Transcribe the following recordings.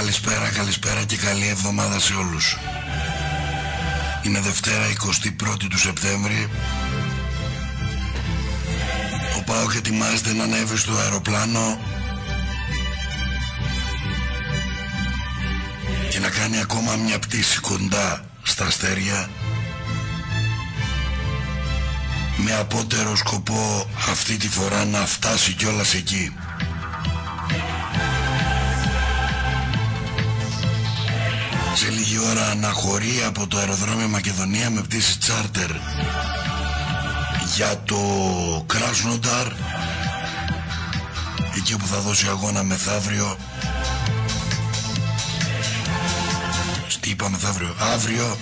Καλησπέρα και καλή εβδομάδα σε όλους. Είναι Δευτέρα 21η του Σεπτέμβρη. Ο ΠΑΟΚ ετοιμάζεται να ανέβει στο αεροπλάνο και να κάνει ακόμα μια πτήση κοντά στα αστέρια, με απότερο σκοπό αυτή τη φορά να φτάσει κιόλας εκεί. Σε λίγη ώρα αναχωρεί από το αεροδρόμιο Μακεδονία με πτήση τσάρτερ για το Κράσνονταρ, εκεί που θα δώσει αγώνα μεθαύριο. Τι είπα μεθαύριο? Αύριο,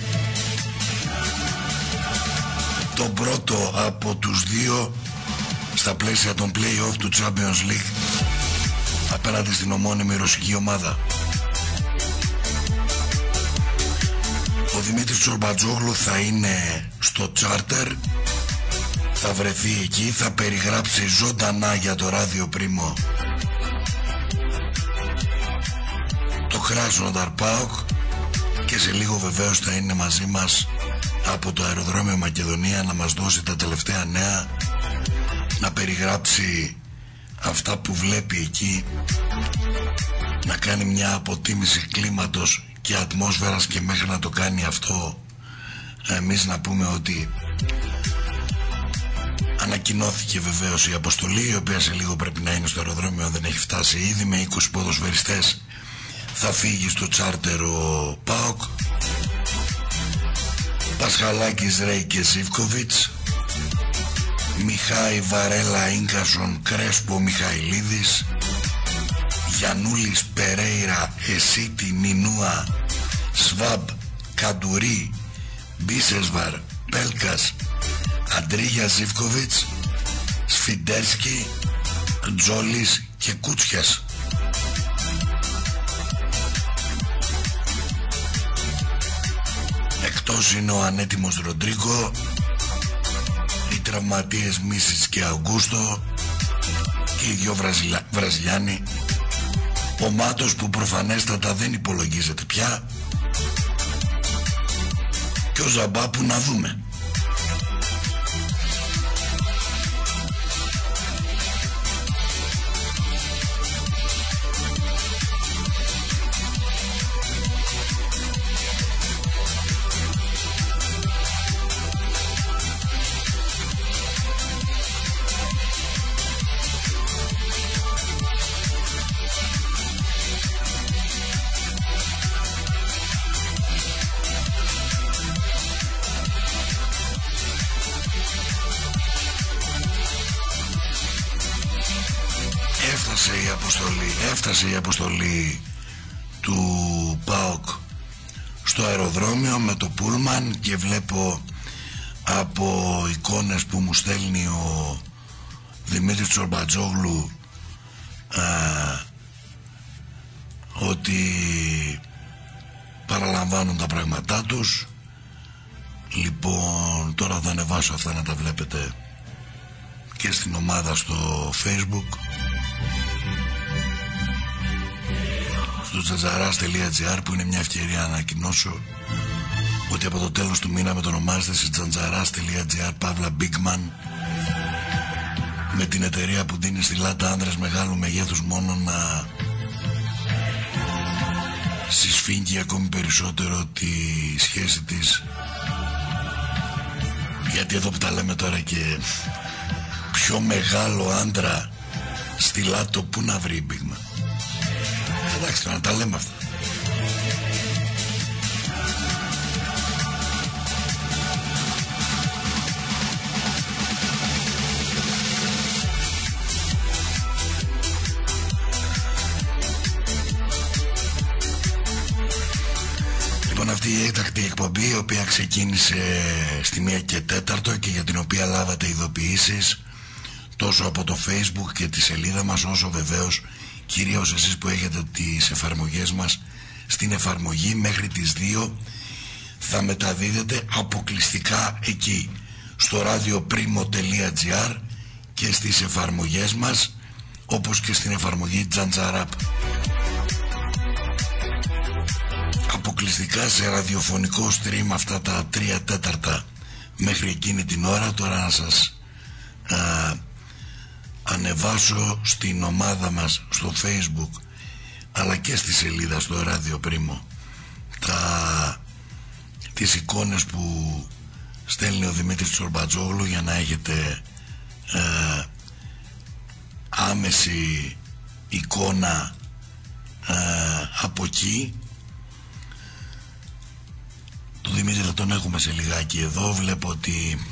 το πρώτο από τους δύο στα πλαίσια των play-off του Champions League απέναντι στην ομώνυμη ρωσική ομάδα. Ο Δημήτρης Τσορμπατζόγλου θα είναι στο τσάρτερ, θα βρεθεί εκεί, θα περιγράψει ζωντανά για το ράδιο Πρίμο το Κράσνονταρ ΠΑΟΚ και σε λίγο βεβαίως θα είναι μαζί μας από το αεροδρόμιο Μακεδονία να μας δώσει τα τελευταία νέα, να περιγράψει αυτά που βλέπει εκεί, να κάνει μια αποτίμηση κλίματος και ατμόσφαιρας, και μέχρι να το κάνει αυτό εμείς να πούμε ότι ανακοινώθηκε βεβαίως η αποστολή, η οποία σε λίγο πρέπει να είναι στο αεροδρόμιο, δεν έχει φτάσει ήδη, με 20 ποδοσφαιριστές θα φύγει στο τσάρτερ ο ΠΑΟΚ. Πασχαλάκης, Ρέι και Ζίβκοβιτς, Μιχάη, Βαρέλα, Ίνκασον, Κρέσπο, Μιχαηλίδης, Γιαννούλης, Περέιρα, Εσίτη, Μινούα, Σβάμπ, Καντουρί, Μπίσεσβαρ, Πέλκας, Αντρίγια, Ζίβκοβιτς, Σφιντέρσκι, Τζόλης και Κούτσιας. Εκτός είναι ο ανέτοιμος Ροντρίγκο, οι τραυματίες Μίσιτς και Αουγκούστο και οι δυο Βραζιλιάνοι, ο Μάτος που προφανέστατα δεν υπολογίζεται πια, και ο Ζαμπά που να δούμε. Έφτασε η αποστολή του ΠΑΟΚ στο αεροδρόμιο με το πούλμαν και βλέπω από εικόνες που μου στέλνει ο Δημήτρης Τσορμπατζόγλου ότι παραλαμβάνουν τα πράγματά τους. Λοιπόν, τώρα θα ανεβάσω αυτά να τα βλέπετε και στην ομάδα στο Facebook, στο τζαντζαράς.gr, που είναι μια ευκαιρία να ανακοινώσω ότι από το τέλος του μήνα μετονομάζεται σε τζαντζαράς.gr Παύλα Bigman, με την εταιρεία που δίνει στη λάτα άνδρες μεγάλου μεγέθους μόνο να συσφίγγει ακόμη περισσότερο τη σχέση της, γιατί εδώ που τα λέμε τώρα, και πιο μεγάλο άντρα στη λάτο που να βρει η Bigman. Εντάξει, να τα λέμε αυτά. Λοιπόν, αυτή η έκτακτη εκπομπή, η οποία ξεκίνησε στη 1 και 4 και για την οποία λάβατε ειδοποιήσεις τόσο από το Facebook και τη σελίδα μας, όσο βεβαίως κυρίως εσείς που έχετε τις εφαρμογές μας στην εφαρμογή, μέχρι τις 2 θα μεταδίδεται αποκλειστικά εκεί στο radioprimo.gr και στις εφαρμογές μας, όπως και στην εφαρμογή Τζαντζαράπ. αποκλειστικά σε ραδιοφωνικό stream αυτά τα 3/4 μέχρι εκείνη την ώρα. Τώρα να σας ανεβάσω στην ομάδα μας στο Facebook αλλά και στη σελίδα στο Ράδιο Πρίμο τις εικόνες που στέλνει ο Δημήτρης Τσορμπατζόγλου για να έχετε άμεση εικόνα από εκεί. Το Δημήτρη θα τον έχουμε σε λιγάκι εδώ. Βλέπω ότι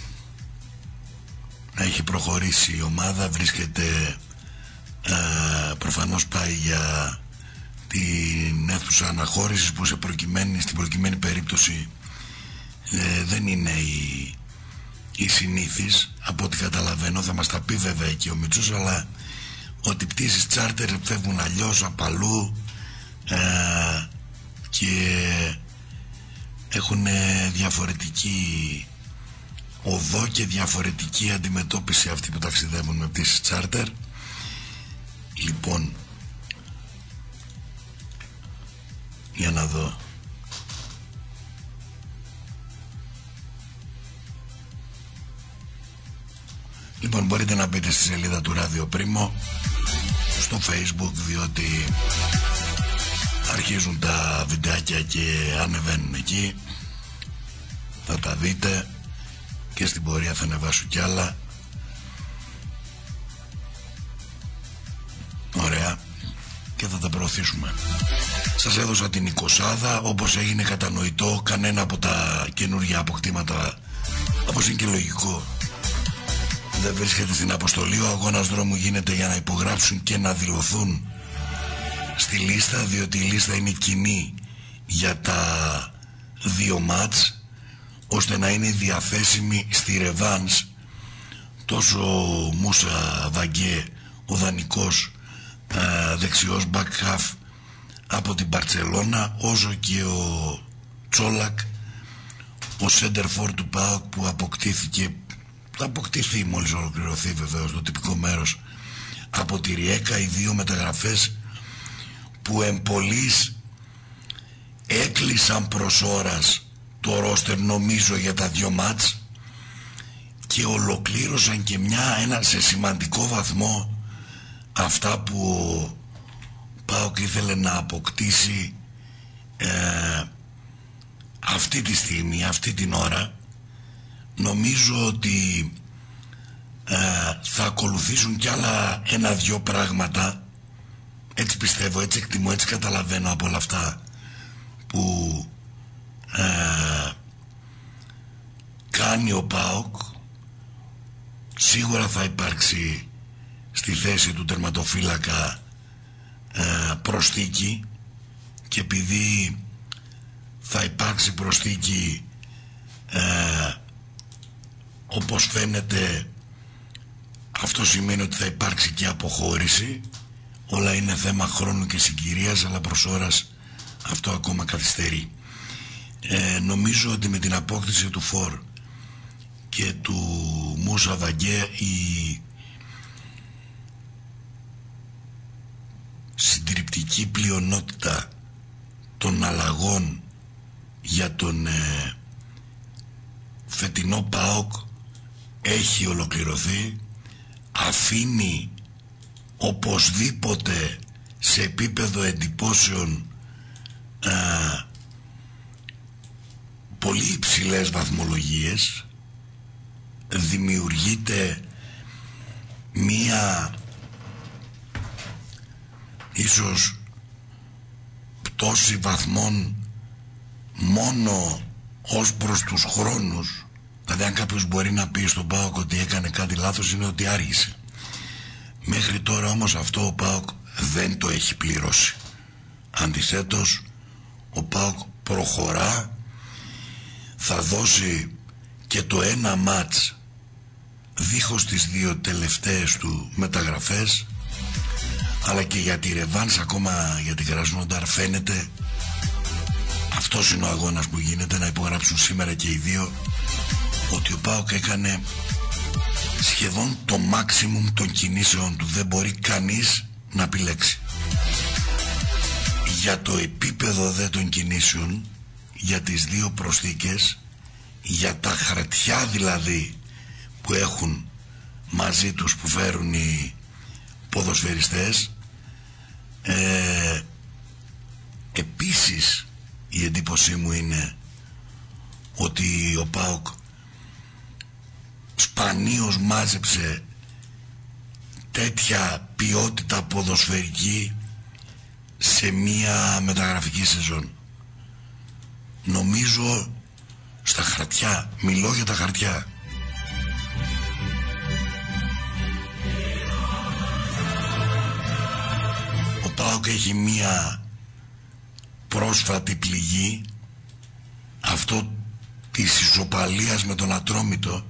έχει προχωρήσει η ομάδα, βρίσκεται προφανώς πάει για την αίθουσα αναχώρησης που στην προκειμένη περίπτωση δεν είναι η συνήθις από ό,τι καταλαβαίνω. Θα μας τα πει βέβαια και ο Μητσούς, αλλά ότι πτήσεις τσάρτερ φεύγουν αλλιώς απ' αλλού και έχουν διαφορετική οδό και διαφορετική αντιμετώπιση αυτοί που ταξιδεύουν με πτήσεις τσάρτερ. Λοιπόν, για να δω. Λοιπόν, μπορείτε να μπείτε στη σελίδα του Ράδιο Πρίμο στο Facebook, διότι αρχίζουν τα βιντεάκια και ανεβαίνουν εκεί. Θα τα δείτε και στην πορεία θα ανεβάσω κι άλλα. Ωραία. Και θα τα προωθήσουμε. Σας έδωσα την 20, όπως έγινε κατανοητό. Κανένα από τα καινούργια αποκτήματα, όπως είναι και λογικό, δεν βρίσκεται στην αποστολή. Ο αγώνας δρόμου γίνεται για να υπογράψουν και να δηλωθούν στη λίστα, διότι η λίστα είναι κοινή για τα δύο μάτς, ώστε να είναι διαθέσιμη στη ρεβάνς τόσο ο Μούσα Βαγκέ, ο δανεικός δεξιός back half από την Μπαρτσελώνα, όσο και ο Τσόλακ, ο σέντερφορ του ΠΑΟΚ, που αποκτήθηκε, θα αποκτηθεί μόλις ολοκληρωθεί βεβαίως το τυπικό μέρος, από τη Ριέκα. Οι δύο μεταγραφές που εμπολείς έκλεισαν προς ώρας το ρόστερ, νομίζω, για τα δύο μάτς και ολοκλήρωσαν και σε σημαντικό βαθμό αυτά που ο ΠΑΟΚ ήθελε να αποκτήσει αυτή τη στιγμή, αυτή την ώρα. Νομίζω ότι θα ακολουθήσουν κι άλλα 1-2 πράγματα. Έτσι πιστεύω, έτσι εκτιμώ, έτσι καταλαβαίνω από όλα αυτά που κάνει ο ΠΑΟΚ. Σίγουρα θα υπάρξει στη θέση του τερματοφύλακα προσθήκη, και επειδή θα υπάρξει προσθήκη, όπως φαίνεται, αυτό σημαίνει ότι θα υπάρξει και αποχώρηση. Όλα είναι θέμα χρόνου και συγκυρίας, αλλά προς ώρας αυτό ακόμα καθυστερεί. Νομίζω ότι με την απόκτηση του Φορ και του Μούσα Βαγκέ, η συντριπτική πλειονότητα των αλλαγών για τον φετινό ΠΑΟΚ έχει ολοκληρωθεί. Αφήνει οπωσδήποτε σε επίπεδο εντυπώσεων πολύ υψηλές βαθμολογίες. Δημιουργείται μία ίσως πτώση βαθμών μόνο ως προς τους χρόνους. Δηλαδή, αν κάποιος μπορεί να πει στον ΠΑΟΚ ότι έκανε κάτι λάθος, είναι ότι άργησε. Μέχρι τώρα όμως αυτό ο ΠΑΟΚ δεν το έχει πληρώσει. Αντιθέτως, ο ΠΑΟΚ προχωρά, θα δώσει και το ένα μάτς δίχως τις δύο τελευταίες του μεταγραφές, αλλά και για τη ρεβάνς, ακόμα για την Κρασνόνταρ. Φαίνεται αυτός είναι ο αγώνας που γίνεται, να υπογράψουν σήμερα και οι δύο, ότι ο ΠΑΟΚ έκανε σχεδόν το maximum των κινήσεων του. Δεν μπορεί κανείς να επιλέξει. Για το επίπεδο δε των κινήσεων, για τις δύο προσθήκες, για τα χαρτιά δηλαδή που έχουν μαζί τους, που φέρουν οι ποδοσφαιριστές, επίσης η εντύπωσή μου είναι ότι ο ΠΑΟΚ σπανίως μάζεψε τέτοια ποιότητα ποδοσφαιρική σε μία μεταγραφική σεζόν. Νομίζω στα χαρτιά, μιλώ για τα χαρτιά, ο ΠΑΟΚ έχει μία πρόσφατη πληγή, αυτό της ισοπαλίας με τον Ατρόμητο,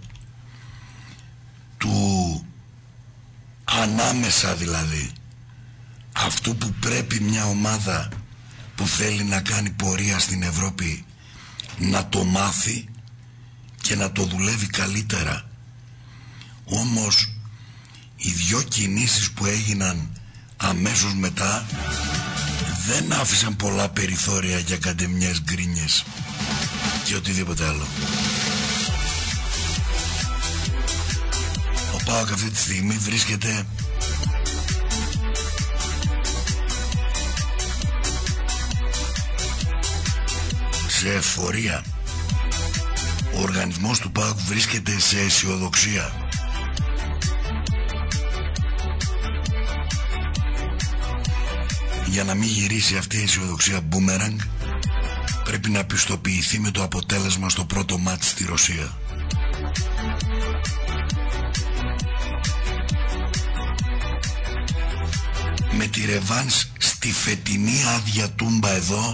του ανάμεσα δηλαδή, αυτού που πρέπει μια ομάδα που θέλει να κάνει πορεία στην Ευρώπη να το μάθει και να το δουλεύει καλύτερα. Όμως οι δυο κινήσεις που έγιναν αμέσως μετά δεν άφησαν πολλά περιθώρια για καντεμιές, γκρίνιες και οτιδήποτε άλλο. Ο ΠΑΟΚ αυτή τη στιγμή βρίσκεται σε εφορία. Ο οργανισμός του ΠΑΟΚ βρίσκεται σε αισιοδοξία. Για να μην γυρίσει αυτή η αισιοδοξία μπούμεραγκ, πρέπει να πιστοποιηθεί με το αποτέλεσμα στο πρώτο μάτς στη Ρωσία. Με τη ρεβάνς στη φετινή άδεια τούμπα εδώ,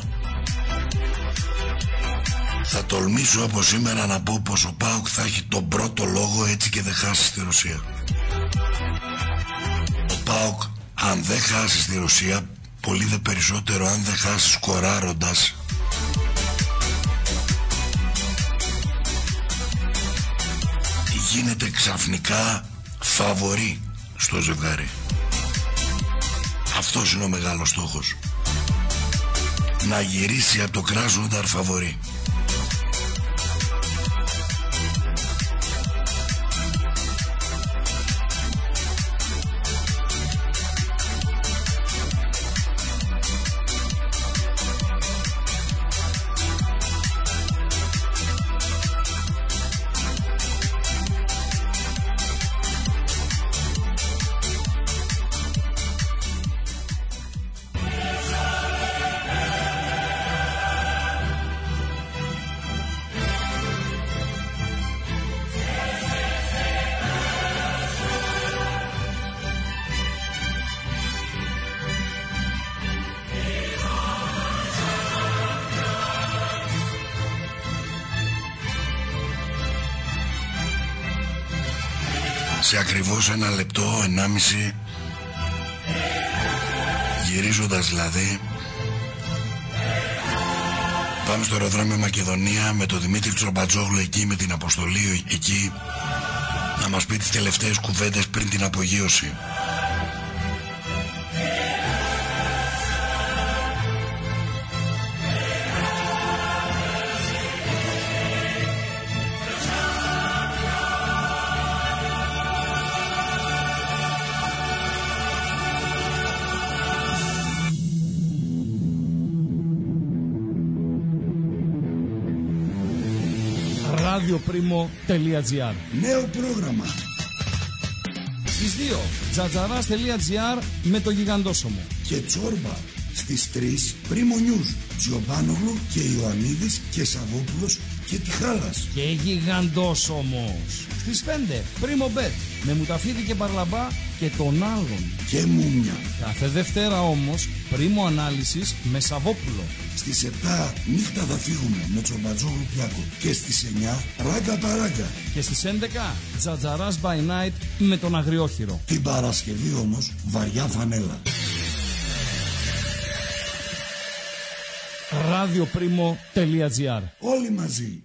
θα τολμήσω από σήμερα να πω πως ο ΠΑΟΚ θα έχει τον πρώτο λόγο, έτσι και δεν χάσει στη Ρωσία. Ο ΠΑΟΚ, αν δεν χάσει στη Ρωσία, πολύ δε περισσότερο αν δεν χάσει σκοράροντας, γίνεται ξαφνικά φαβορί στο ζευγάρι. Αυτός είναι ο μεγάλος στόχος, να γυρίσει από το Κράσνονταρ φαβορί. Σε ακριβώς 1 λεπτό, 1,5, γυρίζοντας δηλαδή, πάμε στο αεροδρόμιο Μακεδονία με τον Δημήτρη Τσομπατζόγλου εκεί, με την αποστολή εκεί, να μας πει τις τελευταίες κουβέντες πριν την απογείωση. radioprimo.gr. Νέο πρόγραμμα. Στις 2 τζατζαράς.gr με το Γιγαντόσωμο. Και Τσόρμπα στις 3 Πρίμο News, Τζιομπάνογλου και Ιωαννίδης και Σαββόπουλος και Τιχάλας. Και Γιγαντόσωμος στις 5 Πρίμο Bet με Μουταφίδη και Παρλαμπά και τον άλλον. Και Μούμια. Κάθε Δευτέρα όμως Πρίμο Ανάλυσης με Σαββόπουλο. Στις 7 Νύχτα θα φύγουμε με Τσομπατζόγλου Πλάκο. Και στις 9 Ράγκα Παράγκα. Και στις 11 Τζατζαράς by Night με τον Αγριόχειρο. Την Παρασκευή όμως βαριά φανέλα. radioprimo.gr. Όλοι μαζί.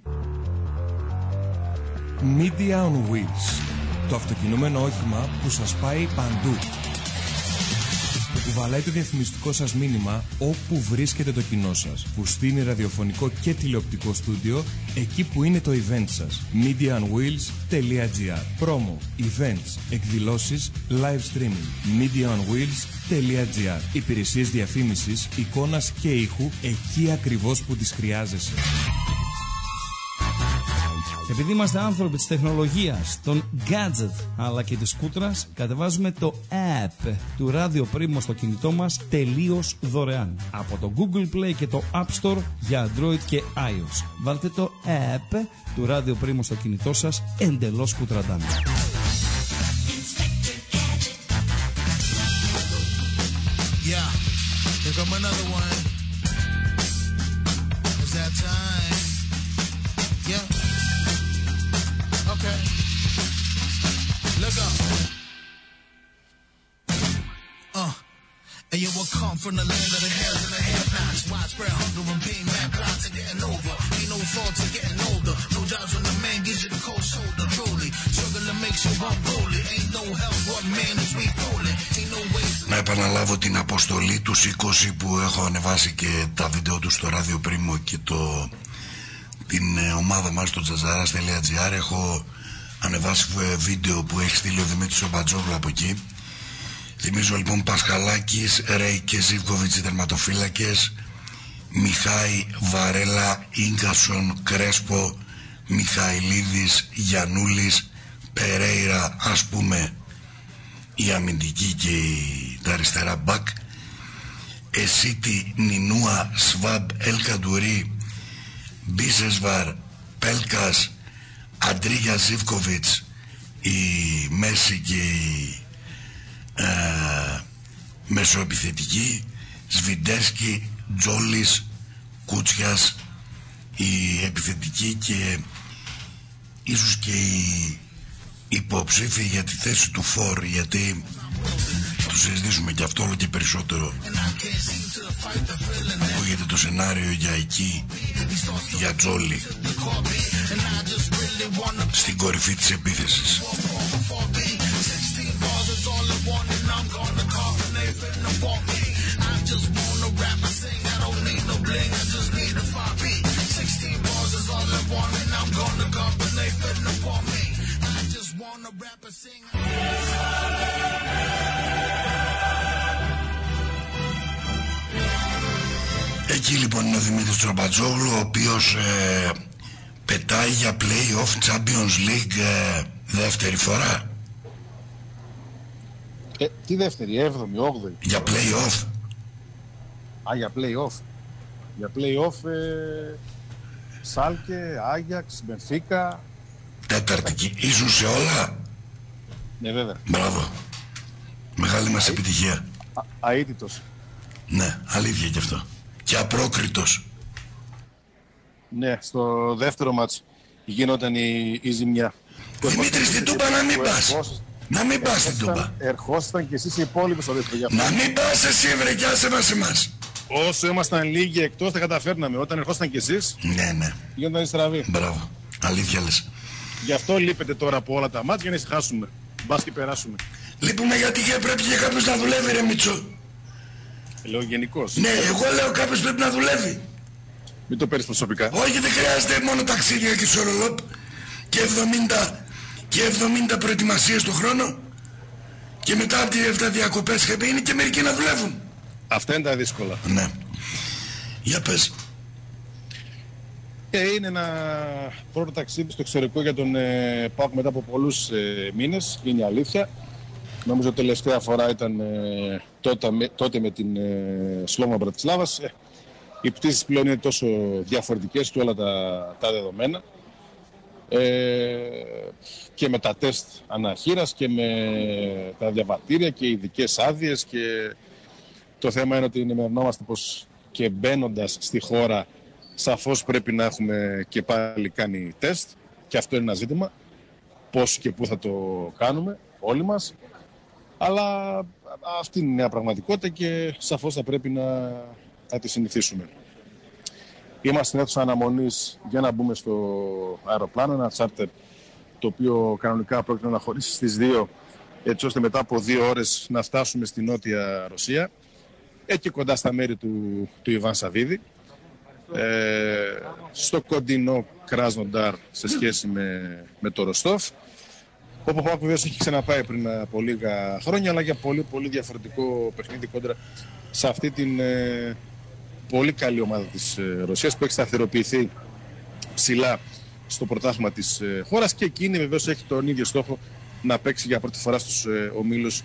Media on Wheels. Το αυτοκινούμενο όχημα που σας πάει παντού. Κουβαλάει το διαφημιστικό σας μήνυμα όπου βρίσκεται το κοινό σας, που στείνει ραδιοφωνικό και τηλεοπτικό στούντιο εκεί που είναι το event σας. MediaOnWheels.gr. Promo, events, εκδηλώσεις, live streaming. MediaOnWheels.gr. Υπηρεσίες διαφήμισης, εικόνας και ήχου εκεί ακριβώς που τις χρειάζεσαι. Επειδή είμαστε άνθρωποι της τεχνολογίας, των gadget αλλά και της κούτρας, κατεβάζουμε το app του Radio Primo στο κινητό μας τελείως δωρεάν από το Google Play και το App Store για Android και iOS. Βάλτε το app του Radio Primo στο κινητό σας εντελώς κουτραντάν. Yeah, here come another one. It's that time. Yeah. Okay. Look up. And you will come from the land of the hairs and the have-nots. Widespread hunger and being mad plots and getting over. Ain't no thoughts of getting older. No jobs when the man gives you the cold shoulder. Truly, struggling makes you unruly. Ain't no help, what man is we pulling. Ain't no way. Να επαναλάβω την αποστολή του 20 που έχω ανεβάσει και τα βίντεο του στο Radio Primo και την ομάδα μας στο jazzaras.gr. Έχω ανεβάσει βίντεο που έχει στείλει ο Δημήτρης ο Μπατζόγλου από εκεί. Θυμίζω λοιπόν Πασχαλάκης, Ρέι και Ζίβκοβιτς οι τερματοφύλακες, Μιχάη, Βαρέλα, Ίγκασον, Κρέσπο, Μιχαηλίδης, Γιαννούλης, Περέιρα, ας πούμε η αμυντική και τα αριστερά μπακ, Εσίτη, Νινούα, Σβάμπ, Ελκαντουρί, Μπίσεσβαρ, Πέλκας, Αντρίγια, Ζίβκοβιτς, η μέση και η μεσοεπιθετική, Σβιντέρσκι, Τζόλης, Κούτσιας, η επιθετική και ίσως και οι υποψήφοι για τη θέση του Φορ, γιατί το συζητήσουμε και αυτό όλο και περισσότερο. Ακούγεται το σενάριο για εκεί, για Τζόλη στην κορυφή της επίθεσης. Εκεί λοιπόν είναι ο Δημήτρης Τσρομπατζόγλου, ο οποίος πετάει για play-off Champions League δεύτερη φορά. Τι δεύτερη, 7η, 8η. Για play-off. Για play-off. Για play-off Σάλκε, Άγιαξ, Μπενφίκα. Τέταρτη, ήσουν σε όλα. Ναι, βέβαια. Μπράβο. Μεγάλη μας επιτυχία. Αίτητος. Ναι, αλήθεια κι αυτό. Και απρόκριτος. Ναι, στο δεύτερο μάτς γινόταν η ζημιά. Δημήτρη, στην Τούμπα να μην πας. Να μην πας στην Τούμπα. Ερχόσασταν κι εσείς οι υπόλοιποι στο δεύτερο. Να μην πας εσύ βρε, κι άσε μας εμάς. Όσο ήμασταν λίγοι εκτός τα καταφέρναμε. Όταν ερχόσασταν κι εσείς, ναι, γινόταν στραβή. Μπράβο, αλήθεια λες. Γι' αυτό λείπετε τώρα από όλα τα μάτια για να ησυχάσουμε. Μπας και περάσουμε. Λείπουμε γιατί πρέπει και κάποιος να δουλεύει ρε Μίτσο. Λέω γενικώς. Ναι, εγώ λέω κάποιος πρέπει να δουλεύει. Μην το παίρνεις προσωπικά. Όχι, δεν χρειάζεται μόνο ταξίδια και σορολόπ και 70 προετοιμασίες το χρόνο και μετά από τις 7 διακοπές είναι και μερικοί να δουλεύουν. Αυτά είναι τα δύσκολα. Ναι. Για πες. Είναι ένα πρώτο ταξίδι στο εξωτερικό για τον ΠΑΟΚ μετά από πολλούς μήνες, είναι η αλήθεια. Νομίζω τελευταία φορά ήταν τότε με την Σλόμα Μπρατισλάβας. Οι πτήσεις πλέον είναι τόσο διαφορετικές και όλα τα δεδομένα. Και με τα τεστ αναχείρας και με τα διαβατήρια και ειδικές άδειες, και το θέμα είναι ότι ενημερωνόμαστε πως και μπαίνοντας στη χώρα σαφώς πρέπει να έχουμε και πάλι κάνει τεστ, και αυτό είναι ένα ζήτημα πώς και πού θα το κάνουμε όλοι μας, αλλά αυτή είναι η νέα πραγματικότητα και σαφώς θα πρέπει να τη συνηθίσουμε. Είμαστε στην αίθουσα αναμονής για να μπούμε στο αεροπλάνο, ένα τσάρτερ το οποίο κανονικά πρόκειται να χωρίσει στις 2 έτσι ώστε μετά από 2 ώρες να φτάσουμε στη Νότια Ρωσία, εκεί κοντά στα μέρη του Ιβάν Σαββίδη, στο κοντινό Κράσνονταρ σε σχέση με το Ροστόφ, όπου ο ΠΑΟΚ βεβαίως έχει ξαναπάει πριν από λίγα χρόνια, αλλά για πολύ πολύ διαφορετικό παιχνίδι κόντρα σε αυτή την πολύ καλή ομάδα της Ρωσίας που έχει σταθεροποιηθεί ψηλά στο πρωτάθλημα της χώρας, και εκείνη βεβαίως έχει τον ίδιο στόχο να παίξει για πρώτη φορά στους ομίλους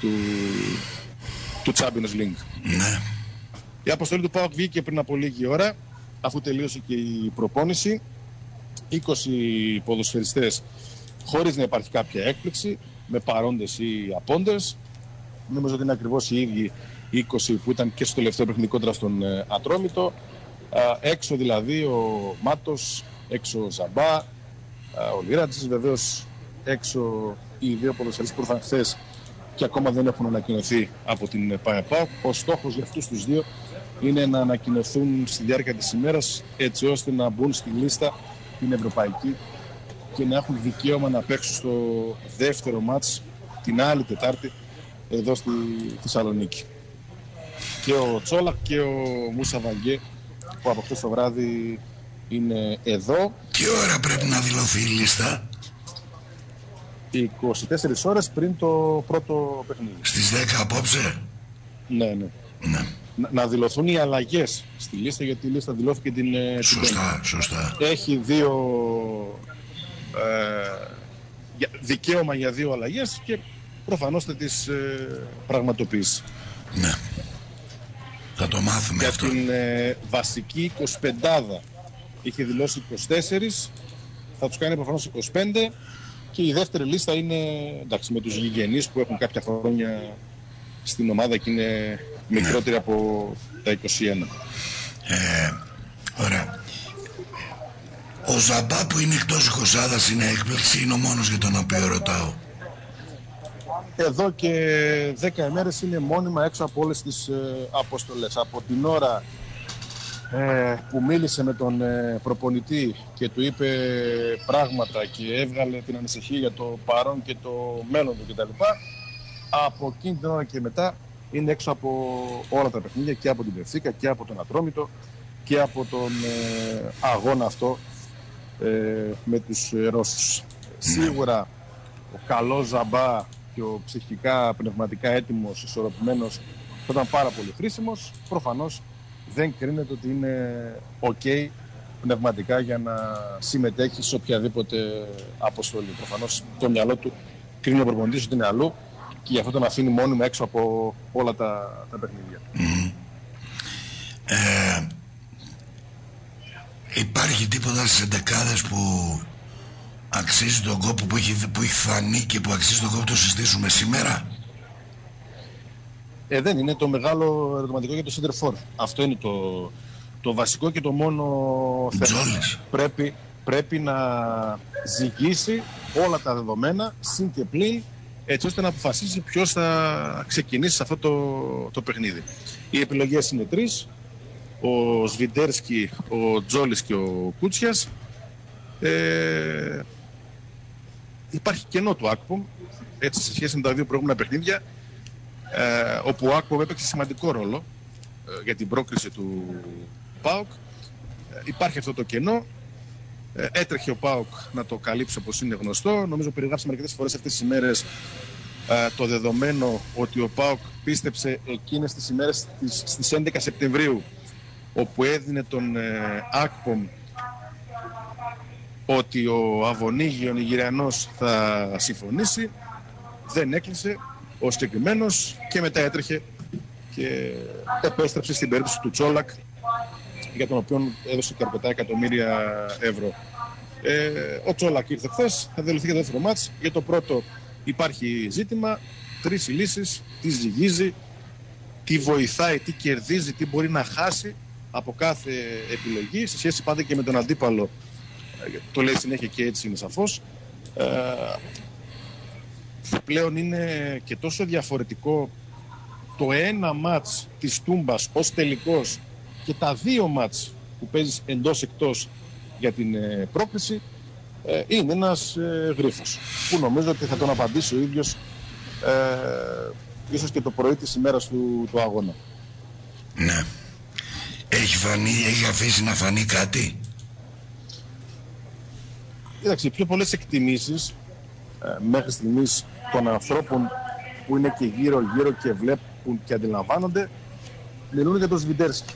του Champions League. Ναι. Η αποστολή του ΠΑΟΚ βγήκε πριν από λίγη ώρα, αφού τελείωσε και η προπόνηση. 20 ποδοσφαιριστές χωρίς να υπάρχει κάποια έκπληξη, με παρόντες ή απόντες. Νομίζω ότι είναι ακριβώς οι ίδιοι 20 που ήταν και στο τελευταίο παιχνίδι κόντρα στον Ατρόμητο. Έξω δηλαδή ο Μάτος, έξω ο Ζαμπά, ο Λιράτζης, βεβαίως έξω οι 2 ποδοσφαιριστές που ήρθαν χθες και ακόμα δεν έχουν ανακοινωθεί από την ΠΑΕΠΑΟΚ. Ο στόχος για αυτούς τους 2 είναι να ανακοινωθούν στη διάρκεια της ημέρας, έτσι ώστε να μπουν στη λίστα την ευρωπαϊκή και να έχουν δικαίωμα να παίξουν στο δεύτερο μάτς την άλλη Τετάρτη εδώ στη Θεσσαλονίκη. Και ο Τσόλακ και ο Μούσα Βαγγέ, που από χθες το βράδυ είναι εδώ. Τι ώρα πρέπει να δηλωθεί η λίστα? 24 ώρες πριν το πρώτο παιχνίδι. Στις 10 απόψε? Ναι. Ναι. Να δηλωθούν οι αλλαγές στη λίστα, γιατί η λίστα δηλώθηκε την Σωστά. Έχει δικαίωμα για 2 αλλαγές και προφανώς θα τις πραγματοποιήσει. Ναι. Θα το μάθουμε για αυτό. Για την βασική 25 είχε δηλώσει 24, θα τους κάνει προφανώς 25, και η δεύτερη λίστα είναι, εντάξει, με τους γηγενείς που έχουν κάποια χρόνια στην ομάδα και είναι μικρότεροι από τα 21. Ωραία. Ο Ζαμπά που είναι εκτός εικοσάδας είναι έκπληξη, είναι ο μόνος για τον οποίο ρωτάω? Εδώ και 10 ημέρες είναι μόνιμα έξω από όλες τις αποστολές. Από την ώρα που μίλησε με τον προπονητή και του είπε πράγματα και έβγαλε την ανησυχία για το παρόν και το μέλλον του κτλ., από εκείνη την ώρα και μετά είναι έξω από όλα τα παιχνίδια, και από την Πευθύκα και από τον Ατρόμητο και από τον αγώνα αυτό με τους Ρώσους. Σίγουρα ο καλός Ζαμπά και ο ψυχικά, πνευματικά έτοιμος, ισορροπημένος θα ήταν πάρα πολύ χρήσιμος. Προφανώς δεν κρίνεται ότι είναι ok πνευματικά για να συμμετέχει σε οποιαδήποτε αποστολή. Προφανώς το μυαλό του κρίνει ο προπονητής ότι είναι αλλού, και γι' αυτό τον αφήνει μόνιμα έξω από όλα τα παιχνίδια. Υπάρχει τίποτα στις εντεκάδες που αξίζει τον κόπο, που έχει φανεί και που αξίζει τον κόπο το συζητήσουμε σήμερα? Δεν είναι το μεγάλο ερωτηματικό για το center for. Αυτό είναι το βασικό και το μόνο θέμα. Πρέπει να ζυγίσει όλα τα δεδομένα συν και πλην, έτσι ώστε να αποφασίσει ποιος θα ξεκινήσει σε αυτό το παιχνίδι. Οι επιλογές είναι 3. Ο Σβιντέρσκι, ο Τζόλης και ο Κούτσιας. Υπάρχει κενό του Ακπομ, έτσι, σε σχέση με τα 2 προηγούμενα παιχνίδια, όπου ο Ακπομ έπαιξε σημαντικό ρόλο για την πρόκριση του ΠΑΟΚ. Υπάρχει αυτό το κενό. Έτρεχε ο ΠΑΟΚ να το καλύψει, όπως είναι γνωστό. Νομίζω περιγράψαμε αρκετές φορές αυτές τις ημέρες το δεδομένο ότι ο ΠΑΟΚ πίστεψε εκείνες τις ημέρες στις 11 Σεπτεμβρίου, όπου έδινε τον Ακπομ ότι ο Αβωνίγη, ο Νιγηριανός, θα συμφωνήσει. Δεν έκλεισε ο συγκεκριμένος και μετά έτρεχε και επέστρεψε στην περίπτωση του Τσόλακ, για τον οποίο έδωσε και αρκετά εκατομμύρια ευρώ. Ο Τσόλακ ήρθε χθες, θα δηλωθεί για το δεύτερο μάτς. Για το πρώτο υπάρχει ζήτημα, 3 λύσεις, τι ζυγίζει, τι βοηθάει, τι κερδίζει, τι μπορεί να χάσει από κάθε επιλογή, σε σχέση πάντα και με τον αντίπαλο. Το λέει συνέχεια και έτσι είναι σαφώς. Πλέον είναι και τόσο διαφορετικό το ένα μάτς της Τούμπας ως τελικός και τα 2 μάτς που παίζεις εντός εκτός για την πρόκριση. Είναι ένας γρίφος που νομίζω ότι θα τον απαντήσει ο ίδιος ίσως και το πρωί της ημέρας του αγώνα. Ναι. Έχει αφήσει να φανεί κάτι? Κοίταξε, οι πιο πολλές εκτιμήσεις μέχρι στιγμής των ανθρώπων που είναι και γύρω και βλέπουν και αντιλαμβάνονται μιλούν για τον Σβιντέρσκι.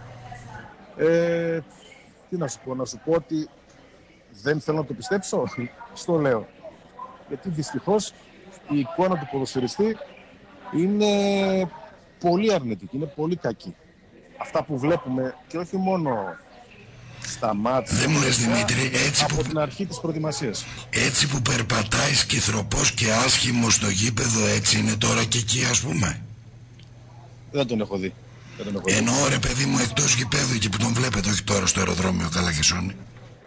Τι να σου πω, ότι δεν θέλω να το πιστέψω, στο λέω. Γιατί δυστυχώς η εικόνα του ποδοσφαιριστή είναι πολύ αρνητική, είναι πολύ κακή. Αυτά που βλέπουμε και όχι μόνο στα μάτια, δεν μου λες, Δημήτρη, έτσι από την αρχή της προετοιμασίας. Έτσι που περπατάει σκυθροπός και άσχημος στο γήπεδο, έτσι είναι τώρα και εκεί, ας πούμε? Δεν τον έχω δει. Εννοώ, ρε παιδί μου, εκτός γηπέδου, εκεί που τον βλέπετε, όχι τώρα στο αεροδρόμιο Καλαχεσόνη.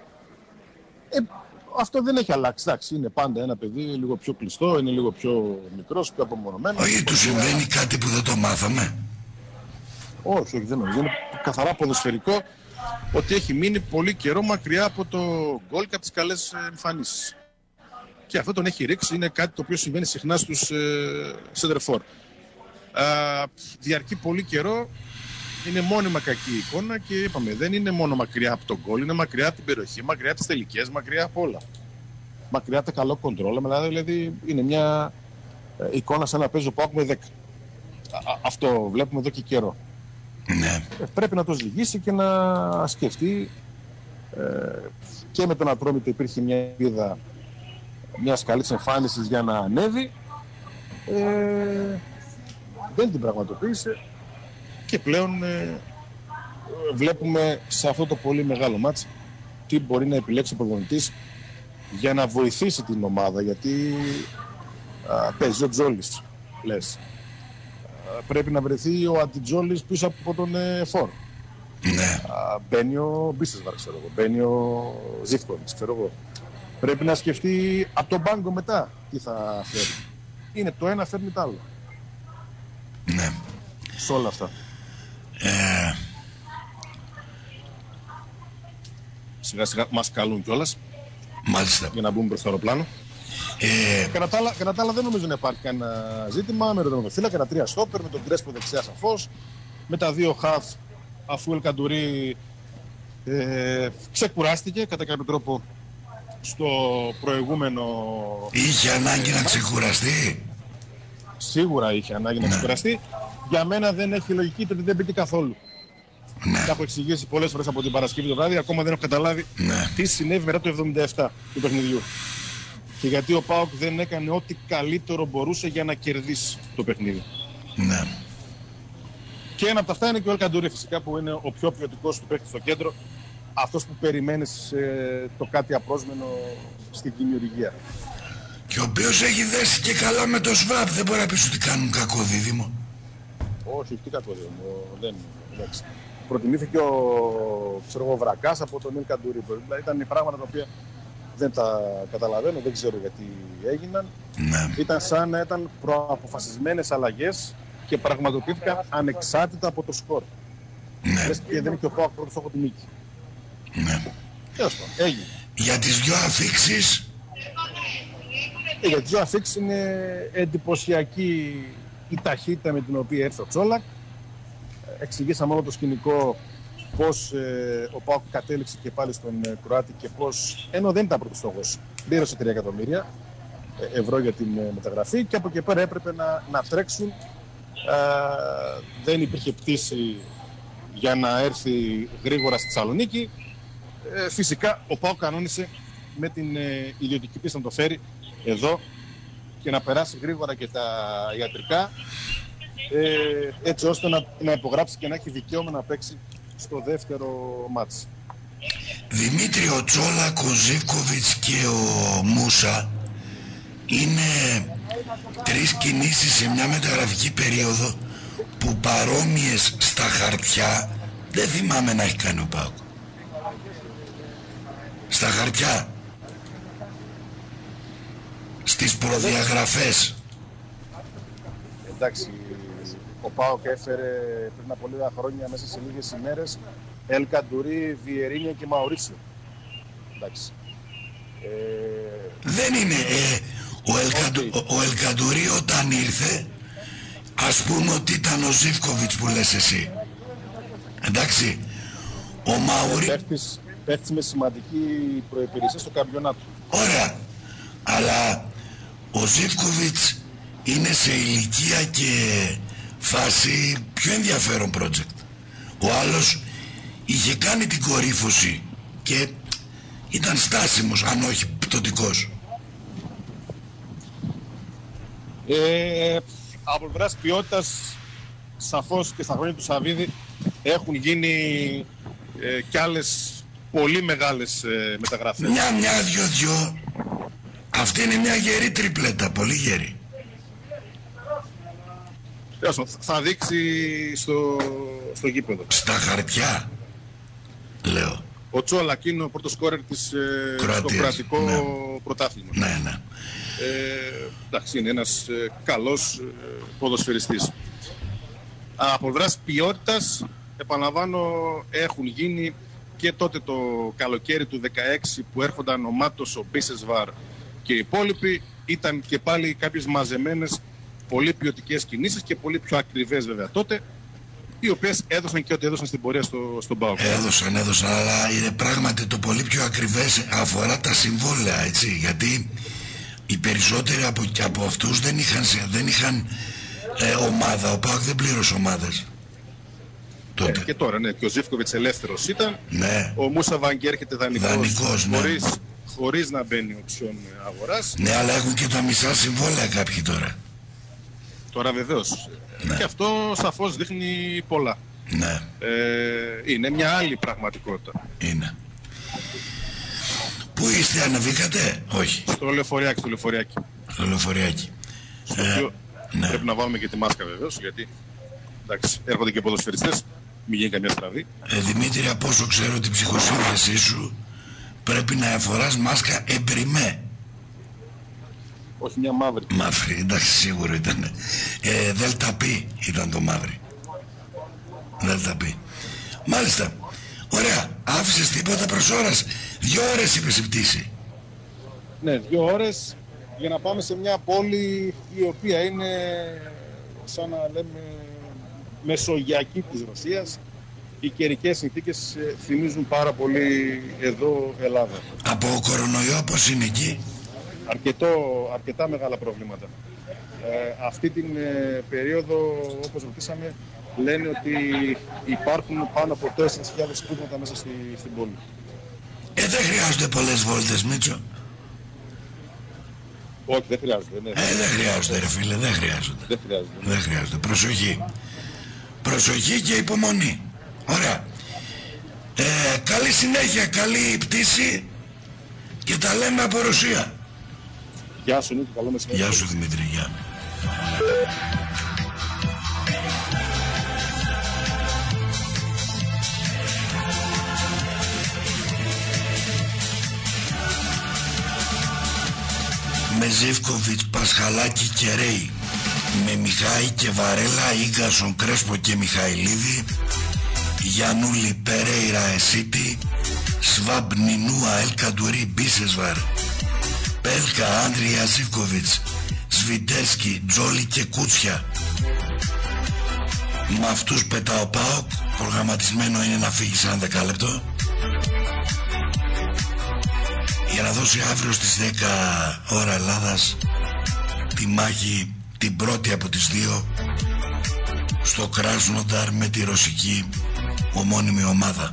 Αυτό δεν έχει αλλάξει. Εντάξει, είναι πάντα ένα παιδί λίγο πιο κλειστό, είναι λίγο πιο μικρός, πιο απομονωμένο. Όχι, του συμβαίνει κάτι που δεν το μάθαμε? Όχι, δεν νομίζω. Είναι καθαρά ποδοσφαιρικό ότι έχει μείνει πολύ καιρό μακριά από το γκολ και από τις καλές εμφανίσεις. Και αυτό τον έχει ρίξει, είναι κάτι το οποίο συμβαίνει συχνά στους σεντερφόρ. Διαρκεί πολύ καιρό, είναι μόνιμα κακή εικόνα και είπαμε, δεν είναι μόνο μακριά από τον γκολ, είναι μακριά από την περιοχή, μακριά από τις τελικές, μακριά από όλα. Μακριά από τα καλό κοντρόλ, δηλαδή είναι μια εικόνα σαν να παίζει ο ΠΑΟΚ με 10. Αυτό βλέπουμε εδώ και καιρό. Ναι. Πρέπει να το ζυγίσει και να σκεφτεί και με τον Ατρόμητο υπήρχε μια ελπίδα μιας καλής εμφάνισης για να ανέβει. Δεν την πραγματοποίησε και πλέον βλέπουμε σε αυτό το πολύ μεγάλο μάτς τι μπορεί να επιλέξει ο προπονητής για να βοηθήσει την ομάδα, γιατί παίζει ο Τζόλης, λες. Πρέπει να βρεθεί ο Αντιτζόλης πίσω από τον Φορ. Ναι. Μπαίνει ο Μπίσεσβαρ, ξέρω εγώ. Μπαίνει ο Ζίφκοβιτς, ξέρω εγώ. Πρέπει να σκεφτεί από τον πάγκο μετά τι θα φέρει. Είναι το ένα φέρνει το άλλο. Ναι. Σε όλα αυτά. Σιγά σιγά μας καλούν κιόλας. Μάλιστα. Για να μπούμε προς το αεροπλάνο. Κατά τα άλλα δεν νομίζω να υπάρχει κανένα ζήτημα. Με τον τερματοφύλακα, τα 3 στόπερ, με τον Κρέσπο δεξιά σαφώς, με τα 2 χαφ, αφού ο Ελκαντουρί ξεκουράστηκε κατά κάποιο τρόπο στο προηγούμενο. Είχε ανάγκη να ξεκουραστεί. Σίγουρα είχε ανάγκη να ξεκουραστεί. Για μένα δεν έχει λογική το ότι δεν μπήκε καθόλου. Ναι. Τα έχω εξηγήσει πολλές φορές από την Παρασκευή το βράδυ, ακόμα δεν έχω καταλάβει τι συνέβη μετά το 77 του παιχνιδιού. Και γιατί ο ΠΑΟΚ δεν έκανε ό,τι καλύτερο μπορούσε για να κερδίσει το παιχνίδι. Ναι. Και ένα από τα αυτά είναι και ο Ελκαντουρί, φυσικά, που είναι ο πιο ποιοτικός του παίκτη στο κέντρο. Αυτός που περιμένεις το κάτι απρόσμενο στην δημιουργία. Και ο οποίος έχει δέσει και καλά με το ΣΒΑΠ. Δεν μπορεί να πεις ότι κάνουν κακό δίδυμο. Όχι, τι κακό δίδυμο. Δεν. Εντάξει. Προτιμήθηκε ο Βρακάς από τον Ελκαντουρί. Δηλαδή ήταν πράγματα τα οποία δεν τα καταλαβαίνω, δεν ξέρω γιατί έγιναν. Ναι. Ήταν σαν να ήταν προαποφασισμένες αλλαγές και πραγματοποιήθηκαν ανεξάρτητα από το σκορ. Ναι. Και δεν είναι και ο ΠΑΟΚ πρώτος στόχο τη νίκη. Ναι. Τέλος πάντων, έγινε. Για τις δυο αφίξεις. Για τις δυο αφίξεις είναι εντυπωσιακή η ταχύτητα με την οποία έρθει ο Τσόλακ. Εξηγήσαμε όλο το σκηνικό πώς ο ΠΑΟΚ κατέληξε και πάλι στον Κροάτη και πώς, ενώ δεν ήταν πρώτος στόχος, πλήρωσε 3 εκατομμύρια ευρώ για την μεταγραφή και από εκεί πέρα έπρεπε να τρέξουν. Δεν υπήρχε πτήση για να έρθει γρήγορα στη Θεσσαλονίκη. Φυσικά ο ΠΑΟΚ κανόνισε με την ιδιωτική πίστη να το φέρει εδώ και να περάσει γρήγορα και τα ιατρικά, έτσι ώστε να υπογράψει και να έχει δικαίωμα να παίξει στο δεύτερο μάτς. Δημήτρη, ο Τσόλακ, ο Ζίβκοβιτς και ο Μούσα είναι 3 κινήσεις σε μια μεταγραφική περίοδο που παρόμοιες στα χαρτιά δεν θυμάμαι να έχει κάνει ο ΠΑΟΚ. Στα χαρτιά, στις προδιαγραφές. Εντάξει, ο ΠΑΟΚ έφερε πριν από λίγα χρόνια μέσα σε λίγες ημέρες Ελκαντουρί, Βιερίνια και Μαουρίτσιο. Εντάξει. Δεν είναι. Ο Ελκαντουρί όταν ήρθε, ας πούμε ότι ήταν ο Ζίβκοβιτς που λες εσύ. Εντάξει. Ο Μαουρί... Πέφτεις με σημαντική προϋπηρεσία στο καμπιονάτο. Ωραία. Αλλά ο Ζίβκοβιτς είναι σε ηλικία και φάση πιο ενδιαφέρον project. Ο άλλος είχε κάνει την κορύφωση και ήταν στάσιμος, αν όχι πτωτικός. Από πλευράς ποιότητας, σαφώς και στα χρόνια του Σαββίδη έχουν γίνει κι άλλες πολύ μεγάλες μεταγραφές. Μια, δυο. Αυτή είναι μια γερή τριπλέτα, πολύ γερή. Θα δείξει στο γήπεδο. Στα χαρτιά, λέω. Ο Τσόλακ είναι ο πρώτος σκόρερ στο κροατικό πρωτάθλημα. Ναι. Εντάξει, είναι ένας καλός ποδοσφαιριστής. Από πλευράς ποιότητας, επαναλαμβάνω, έχουν γίνει και τότε το καλοκαίρι του 16 που έρχονταν ο Μάτος, ο Μπίσεσβαρ και οι υπόλοιποι, ήταν και πάλι κάποιες μαζεμένες πολύ ποιοτικές κινήσεις και πολύ πιο ακριβές βέβαια τότε, οι οποίες έδωσαν και ό,τι έδωσαν στην πορεία στον ΠΑΟΚ. Έδωσαν, αλλά είναι πράγματι το πολύ πιο ακριβές αφορά τα συμβόλαια, έτσι, γιατί οι περισσότεροι από αυτούς δεν είχαν ομάδα. Ο ΠΑΟΚ δεν πλήρωσε ομάδες. Και τώρα, ναι, και ο Ζίβκοβιτς ελεύθερος ήταν. Ναι. Ο Μούσα Βάνγκη έρχεται δανεικός, ναι. χωρίς να μπαίνει οψιόν αγοράς. Ναι, αλλά έχουν και τα μισά συμβόλαια κάποιοι τώρα. Τώρα βεβαίως. Ναι. Και αυτό σαφώς δείχνει πολλά. Ναι. Είναι μια άλλη πραγματικότητα. Είναι. Πού είστε, ανεβήκατε? Όχι. Στο λεωφοριάκι. Στο λεωφοριάκι. Στο οποίο ναι. Πρέπει να βάλουμε και τη μάσκα βεβαίως, γιατί εντάξει, έρχονται και ποδοσφαιριστές, μην γίνει καμιά στραβή. Δημήτρη, από όσο ξέρω την ψυχοσύνθεσή σου, πρέπει να φοράς μάσκα εμπριμέ. Όχι, μια μαύρη. Μαύρη, εντάξει, σίγουρο ήταν. Δέλτα πι ήταν το μαύρη. Δέλτα πι. Μάλιστα. Ωραία. Άφησες τίποτα προς ώρας? 2 ώρες είπες η πτήση. Ναι, 2 ώρες για να πάμε σε μια πόλη η οποία είναι, σαν να λέμε, μεσογειακή της Ρωσίας. Οι καιρικές συνθήκες θυμίζουν πάρα πολύ εδώ Ελλάδα. Από κορονοϊό πώς είναι εκεί? Αρκετά μεγάλα προβλήματα. Αυτή την περίοδο, όπως ρωτήσαμε, λένε ότι υπάρχουν πάνω από 4.000 κρούσματα μέσα στην πόλη. Δεν χρειάζονται πολλές βόλτες, Μίτσο. Όχι, δεν χρειάζονται. Ναι. Δεν χρειάζονται, ρε φίλε, δεν χρειάζονται. Δεν χρειάζονται. Προσοχή. Προσοχή και υπομονή. Ωραία. Καλή συνέχεια, καλή πτήση και τα λέμε από Ρωσία. Γεια σου, Νίκο, καλό μεσημέρι. Γεια σου, Δημήτρη, γεια. Με Ζίβκοβιτς, Πασχαλάκη και Ρέι, με Μιχάη και Βαρέλα, Ίγκασον, Κρέσπο και Μιχαηλίδη, Γιαννούλη, Περέιρα, Εσίτη, Σβάμπ, Νινούα, Ελκαντουρί, Μπίσεσβαρ, Πέλκα, Άντρια, Ζίβκοβιτς, Σβιντέρσκι, Τζόλι και Κούτσια. Με αυτούς πετάω ΠΑΟΚ. Προγραμματισμένο είναι να φύγει σαν 10 λεπτό για να δώσει αύριο στις 10 ώρα Ελλάδας τη μάχη, την πρώτη από τις 2, στο Κράσνονταρ με τη ρωσική ομώνυμη ομάδα.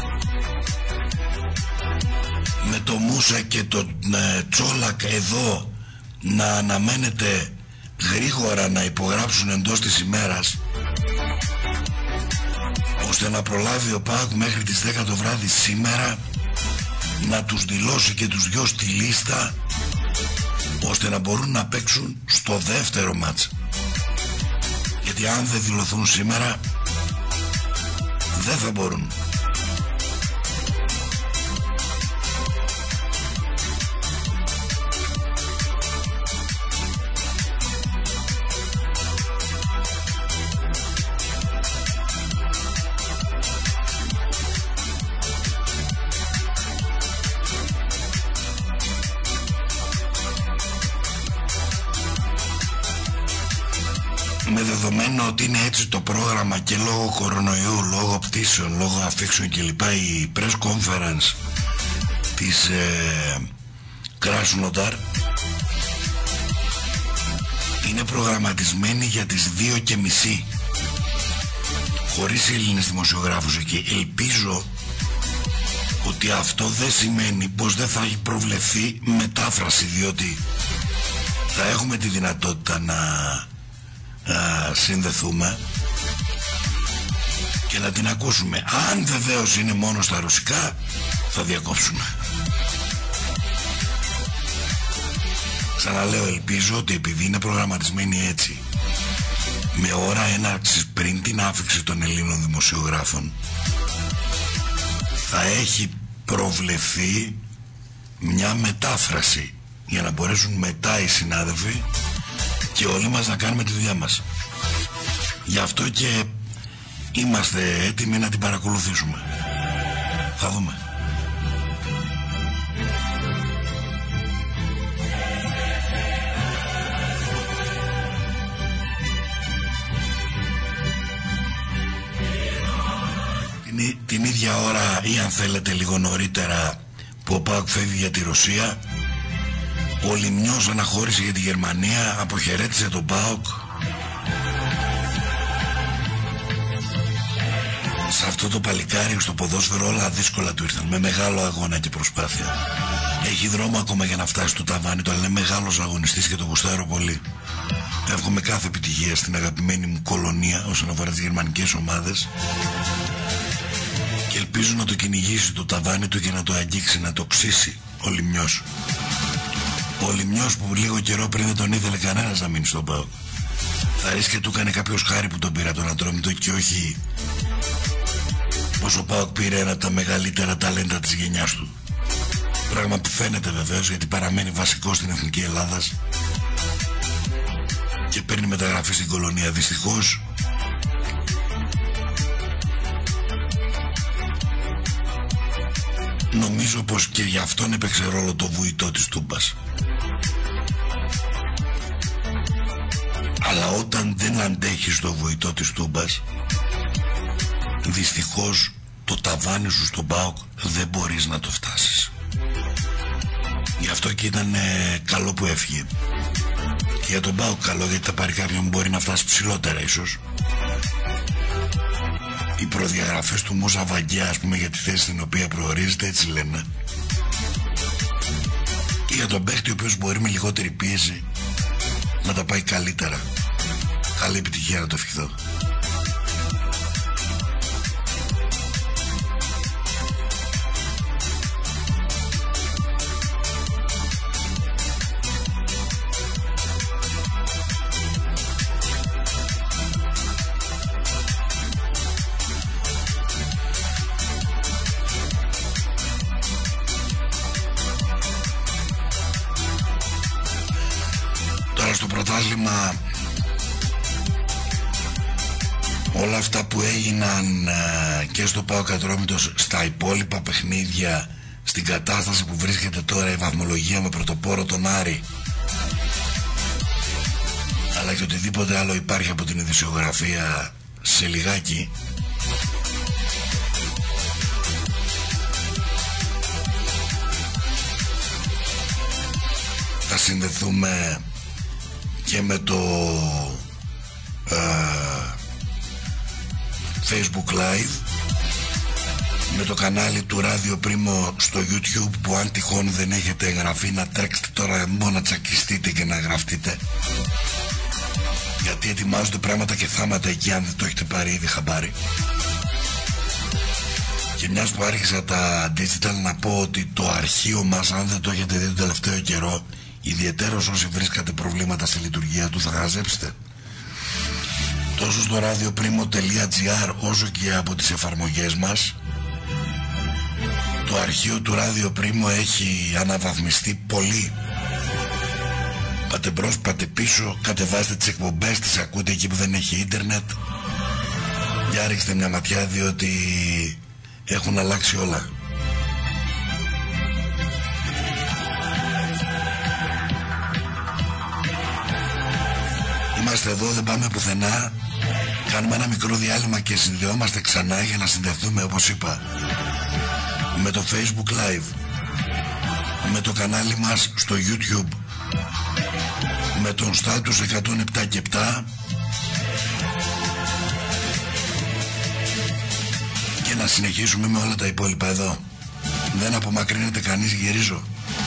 Με το Μούσα και το Τσόλακ εδώ να αναμένεται γρήγορα να υπογράψουν εντός της ημέρας, ώστε να προλάβει ο ΠΑΟΚ μέχρι τις 10 το βράδυ σήμερα να τους δηλώσει και τους δυο στη λίστα, ώστε να μπορούν να παίξουν στο δεύτερο μάτς. Γιατί αν δεν δηλωθούν σήμερα δεν θα μπορούν. με δεδομένο ότι είναι έτσι το πρόγραμμα και λόγω κορονοϊού, λόγω πτήσεων, λόγω αφήξεων κλπ, η press conference της Κράσνονταρ είναι προγραμματισμένη για τις 2:30 χωρίς Έλληνες δημοσιογράφους εκεί. Ελπίζω ότι αυτό δεν σημαίνει πως δεν θα έχει προβλεφθεί μετάφραση, διότι θα έχουμε τη δυνατότητα να συνδεθούμε και να την ακούσουμε. Αν βεβαίως είναι μόνο στα ρωσικά, θα διακόψουμε. Ξαναλέω, ελπίζω ότι επειδή είναι προγραμματισμένη έτσι, με ώρα έναρξης πριν την άφιξη των Ελλήνων δημοσιογράφων, θα έχει προβλεφθεί μια μετάφραση για να μπορέσουν μετά οι συνάδελφοι και όλοι μας να κάνουμε τη δουλειά μας. Γι' αυτό και είμαστε έτοιμοι να την παρακολουθήσουμε. Θα δούμε. Την ίδια ώρα ή αν θέλετε λίγο νωρίτερα που ο ΠΑΟΚ φεύγει για τη Ρωσία, ο Λιμνιός αναχώρησε για τη Γερμανία, αποχαιρέτησε τον ΠΑΟΚ. Σε αυτό το παλικάρι στο ποδόσφαιρο όλα δύσκολα του ήρθαν, με μεγάλο αγώνα και προσπάθεια. Έχει δρόμο ακόμα για να φτάσει στο ταβάνι του, αλλά είναι μεγάλος αγωνιστής και το γουστάρω πολύ. Εύχομαι κάθε επιτυχία στην αγαπημένη μου κολονία όσον αφορά τις γερμανικές ομάδες και ελπίζω να το κυνηγήσει το ταβάνι του και να το αγγίξει, να το ξύσει ο Λιμνιός. Ο Λιμνιός που λίγο καιρό πριν δεν τον ήθελε κανένας να μείνει στον ΠΑΟΚ. Θα ρίσκε του έκανε κάποιος χάρη που τον πήρα τον Ατρόμητο και όχι πως ο ΠΑΟΚ πήρε ένα από τα μεγαλύτερα ταλέντα της γενιάς του. Πράγμα που φαίνεται βεβαίως, γιατί παραμένει βασικό στην Εθνική Ελλάδας και παίρνει μεταγραφή στην κολονία. Δυστυχώς νομίζω πως και γι' αυτόν έπαιξε ρόλο το βουητό της Τούμπας. Αλλά όταν δεν αντέχεις το βουητό της Τούμπας, δυστυχώς το ταβάνι σου στον ΠΑΟΚ δεν μπορείς να το φτάσεις. Γι' αυτό και ήταν καλό που έφυγε. Και για τον ΠΑΟΚ καλό, γιατί θα πάρει κάποιον που μπορεί να φτάσει ψηλότερα ίσως. Οι προδιαγραφές του Μούσα Βαγγιά, ας πούμε, για τη θέση στην οποία προορίζεται, έτσι λένε. Και για τον παίχτη ο οποίος μπορεί με λιγότερη πίεση να τα πάει καλύτερα. Καλή επιτυχία, να το ευχηθώ. Στο πρωτάθλημα όλα αυτά που έγιναν και στο ΠΑΟΚ Ατρόμητος, στα υπόλοιπα παιχνίδια, στην κατάσταση που βρίσκεται τώρα η βαθμολογία με πρωτοπόρο τον Άρη, αλλά και οτιδήποτε άλλο υπάρχει από την ειδησιογραφία σε λιγάκι, θα συνδεθούμε και με το Facebook Live, με το κανάλι του Ράδιο Πρίμο στο YouTube, που αν τυχόν δεν έχετε εγγραφεί να τρέξετε τώρα μόνο να τσακιστείτε και να γραφτείτε, γιατί ετοιμάζονται πράγματα και θάματα εκεί αν δεν το έχετε πάρει ήδη χαμπάρι. Και μιας που άρχισα τα digital, να πω ότι το αρχείο μας, αν δεν το έχετε δει τον τελευταίο καιρό, ιδιαιτέρως όσοι βρίσκατε προβλήματα στη λειτουργία του, θα χαζέψετε. Τόσο στο radioprimo.gr όσο και από τις εφαρμογές μας, το αρχείο του Radio Primo έχει αναβαθμιστεί πολύ. Πάτε μπρος, πάτε πίσω, κατεβάστε τις εκπομπές, τις ακούτε εκεί που δεν έχει ίντερνετ. Για ρίξτε μια ματιά, διότι έχουν αλλάξει όλα. Είμαστε εδώ, δεν πάμε πουθενά. Κάνουμε ένα μικρό διάλειμμα και συνδεόμαστε ξανά για να συνδεθούμε, όπως είπα, με το Facebook Live, με το κανάλι μας στο YouTube, με τον Status 107 και 7, και να συνεχίσουμε με όλα τα υπόλοιπα εδώ. Δεν απομακρύνεται κανείς, γυρίζω.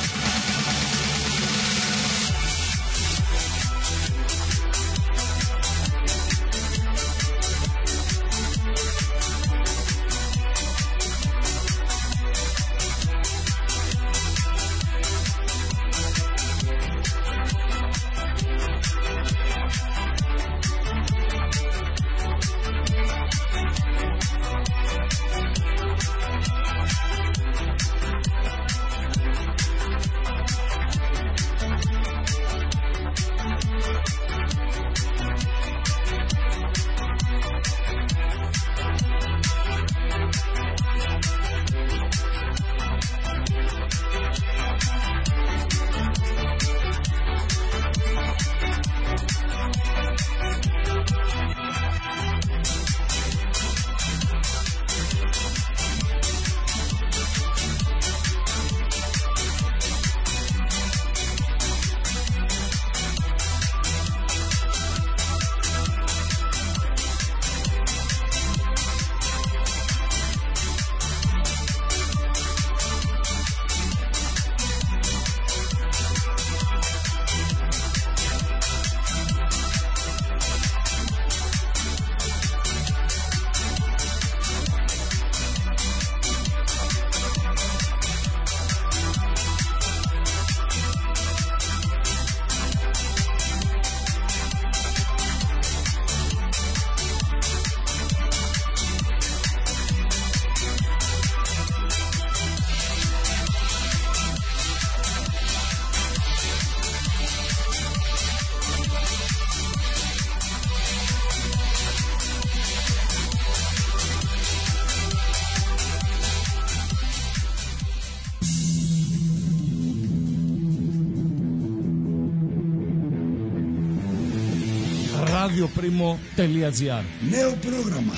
radioprimo.gr. Νέο πρόγραμμα.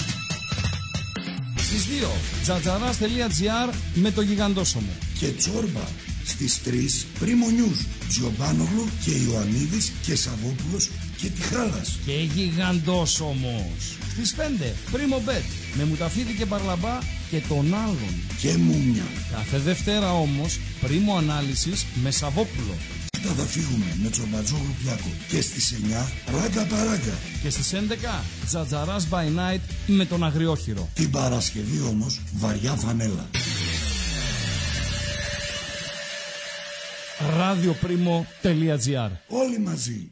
Στις 2 τζατζαράς.gr με το Γιγαντόσωμο. Και Τσόρμπα στις 3 Πρίμο News. Τζιομπάνογλου και Ιωαννίδης και Σαββόπουλος και Τιχάλας. Και Γιγαντόσωμος. Στις 5 Πρίμο Bet με Μουταφίδη και Μπαρλαμπά και τον άλλον. Και Μούμια. Κάθε Δευτέρα όμως Πρίμο Ανάλυσης με Σαββόπουλο. Θα φύγουμε με Τσομπατζόγλου Πιάκο. Και στις 9 Ράγκα Παράγκα. Και στις 11 Τζατζαράς by Night με τον Αγριόχειρο. Την Παρασκευή όμως βαριά φανέλα. radioprimo.gr. Όλοι μαζί.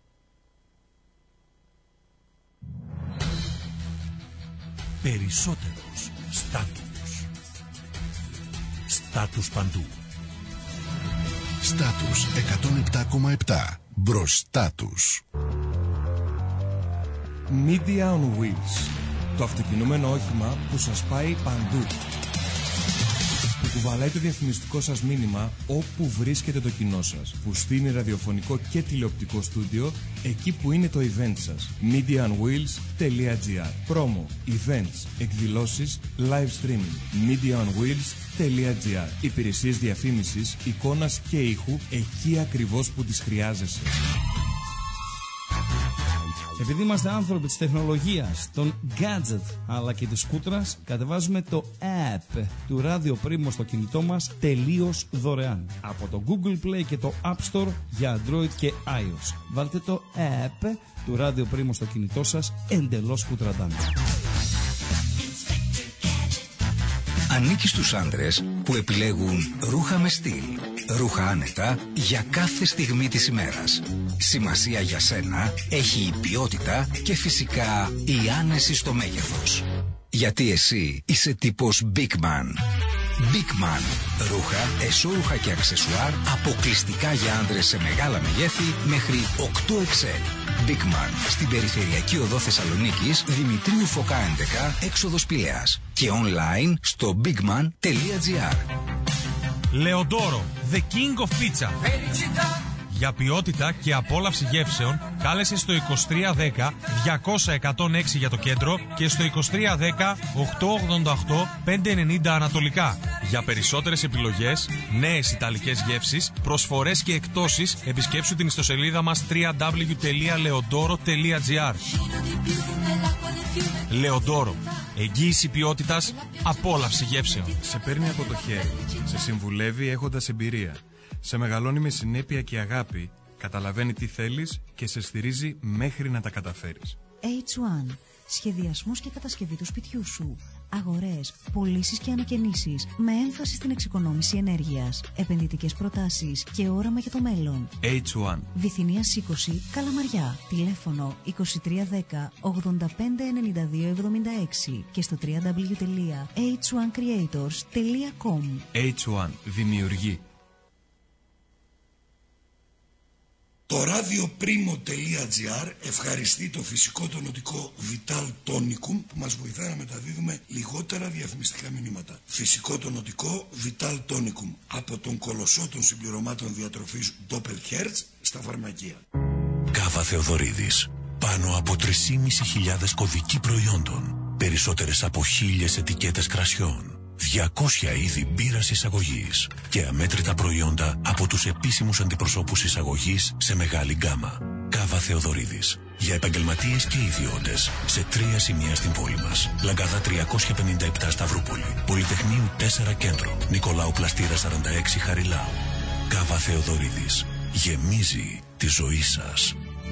Περισσότερος στάτους. Στάτους παντού. Στάτους 107,7. Μπροστά τους. Media on Wheels. Το αυτοκινούμενο όχημα που σας πάει παντού. Που κουβαλάει το διαφημιστικό σας μήνυμα όπου βρίσκεται το κοινό σας. Που στείνει ραδιοφωνικό και τηλεοπτικό στούντιο εκεί που είναι το event σας. mediaonwheels.gr. Promo, events, εκδηλώσεις, live streaming. mediaonwheels.gr. Υπηρεσίες διαφήμισης, εικόνας και ήχου εκεί ακριβώς που τις χρειάζεσαι. Επειδή είμαστε άνθρωποι της τεχνολογίας, των gadget αλλά και της σκούτρας, κατεβάζουμε το app του Radio Primo στο κινητό μας τελείως δωρεάν. Από το Google Play και το App Store για Android και iOS. Βάλτε το app του Radio Primo στο κινητό σας εντελώς κουτρατάν. Ανήκει στους άντρες που επιλέγουν ρούχα με στυλ, ρούχα άνετα για κάθε στιγμή της ημέρας. Σημασία για σένα έχει η ποιότητα και φυσικά η άνεση στο μέγεθος. Γιατί εσύ είσαι τύπος Big Man. Big Man. Ρούχα, εσώρουχα και αξεσουάρ αποκλειστικά για άντρες σε μεγάλα μεγέθη μέχρι 8XL. Big Man. Στην περιφερειακή οδό Θεσσαλονίκης, Δημητρίου Φωκά 11, έξοδος Πηλαίας. Και online στο bigman.gr. Λεοντόρο, the king of pizza. Για ποιότητα και απόλαυση γεύσεων, κάλεσε στο 2310 200 106 για το κέντρο και στο 2310 888 590 ανατολικά. Για περισσότερες επιλογές, νέες ιταλικές γεύσεις, προσφορές και εκπτώσεις, επισκέψου την ιστοσελίδα μας www.leodoro.gr. Leodoro. Εγγύηση ποιότητας, απόλαυση γεύσεων. Σε παίρνει από το χέρι, σε συμβουλεύει έχοντας εμπειρία, σε μεγαλώνει με συνέπεια και αγάπη, καταλαβαίνει τι θέλεις και σε στηρίζει μέχρι να τα καταφέρεις. H1. Σχεδιασμός και κατασκευή του σπιτιού σου. Αγορές, πωλήσεις και ανακαινήσεις με έμφαση στην εξοικονόμηση ενέργειας. Επενδυτικές προτάσεις και όραμα για το μέλλον. H1. Βυθινίας 20, Καλαμαριά. Τηλέφωνο 2310 85 92 76 και στο www.h1creators.com. H1. Δημιουργεί. Το radioprimo.gr ευχαριστεί το φυσικό τονωτικό Vital Tonicum που μας βοηθά να μεταδίδουμε λιγότερα διαφημιστικά μηνύματα. Φυσικό τονωτικό Vital Tonicum από τον κολοσσό των συμπληρωμάτων διατροφής Doppelherz στα φαρμακεία. Κάβα Θεοδωρίδης. Πάνω από 3.500 κωδικοί προϊόντων. Περισσότερες από 1.000 ετικέτες κρασιών. 200 είδη μπύρας εισαγωγής και αμέτρητα προϊόντα από τους επίσημους αντιπροσώπους εισαγωγής σε μεγάλη γκάμα. Κάβα Θεοδωρίδης. Για επαγγελματίες και ιδιώτες σε 3 σημεία στην πόλη μας. Λαγκάδα 357 Σταυρούπολη. Πολυτεχνείου 4 Κέντρο. Νικολάου Πλαστήρα 46 Χαριλάου. Κάβα Θεοδωρίδης. Γεμίζει τη ζωή σας.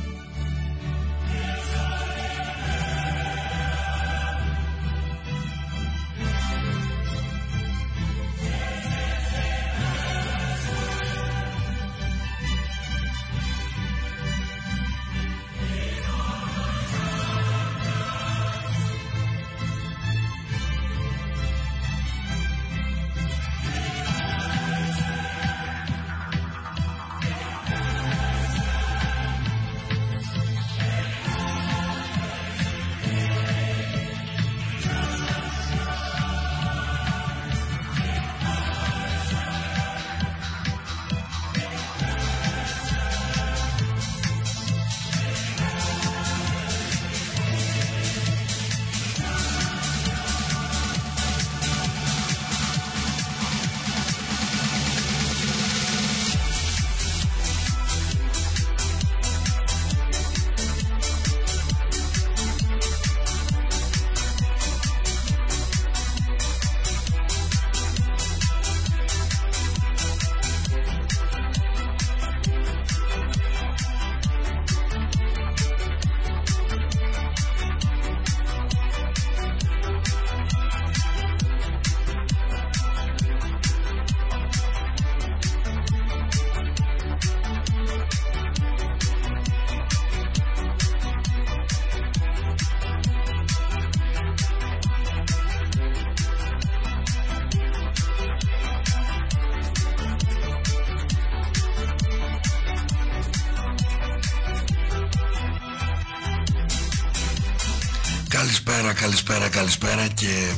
Καλησπέρα και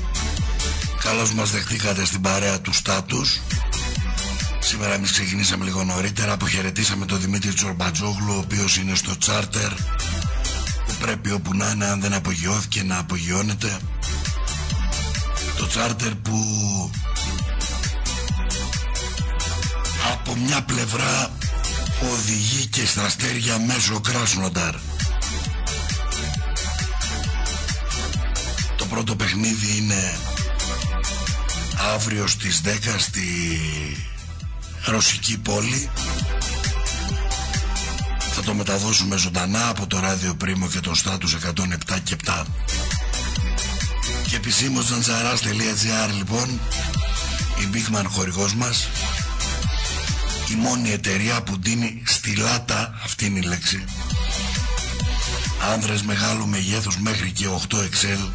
καλώς μας δεχτήκατε στην παρέα του Στάτους. Σήμερα εμείς ξεκινήσαμε λίγο νωρίτερα, αποχαιρετήσαμε τον Δημήτρη Τσορμπατζόγλου, ο οποίος είναι στο τσάρτερ που πρέπει όπου να είναι, αν δεν απογειώθηκε, να απογειώνεται. Το τσάρτερ που από μια πλευρά οδηγεί και στα αστέρια μέσω Κράσνονταρ. Το πρώτο παιχνίδι είναι αύριο στις 10 στη ρωσική πόλη. Θα το μεταδώσουμε ζωντανά από το ράδιο Πρίμο και τον Στάτους 107 και 7. Και επισήμως zanzaras.gr λοιπόν, η Bigman χορηγός μας, η μόνη εταιρεία που δίνει στη λάτα, αυτή είναι η λέξη, άνδρες μεγάλου μεγέθους μέχρι και 8 XL,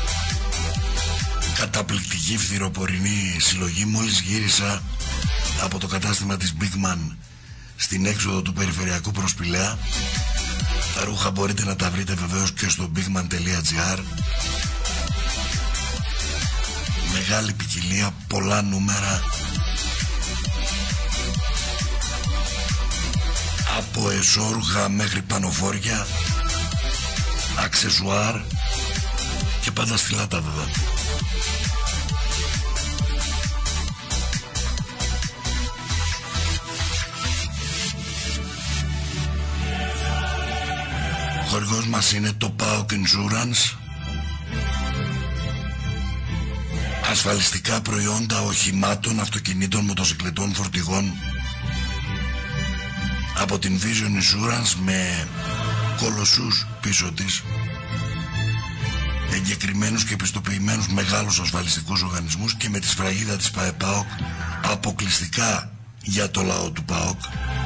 καταπληκτική φθυροπορεινή συλλογή. Μόλις γύρισα από το κατάστημα της Bigman στην έξοδο του περιφερειακού προς Πηλαία. Τα ρούχα μπορείτε να τα βρείτε βεβαίως και στο bigman.gr. Μεγάλη ποικιλία, πολλά νούμερα, Από εσώρουχα μέχρι πανοφόρια, αξεσουάρ και πάντα στυλάτα βέβαια. Ο χορηγός μας είναι το PAOK Insurance. Ασφαλιστικά προϊόντα οχημάτων, αυτοκινήτων, μοτοσυκλετών, φορτηγών από την Vision Insurance με κολοσσούς πίσω της, εγκεκριμένους και πιστοποιημένους μεγάλους ασφαλιστικούς οργανισμούς και με τη σφραγίδα της ΠΑΟΚ αποκλειστικά για το λαό του ΠΑΟΚ.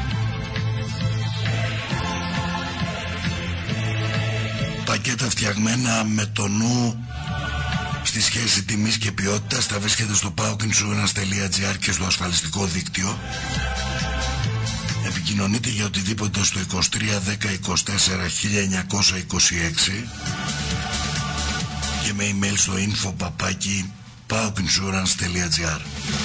Πακέτα φτιαγμένα με το νου στη σχέση τιμής και ποιότητας. Τα βρίσκεται στο paokinsurance.gr και στο ασφαλιστικό δίκτυο. Επικοινωνείτε για οτιδήποτε στο 23 10 24 1926 και με email στο info@paokinsurance.gr.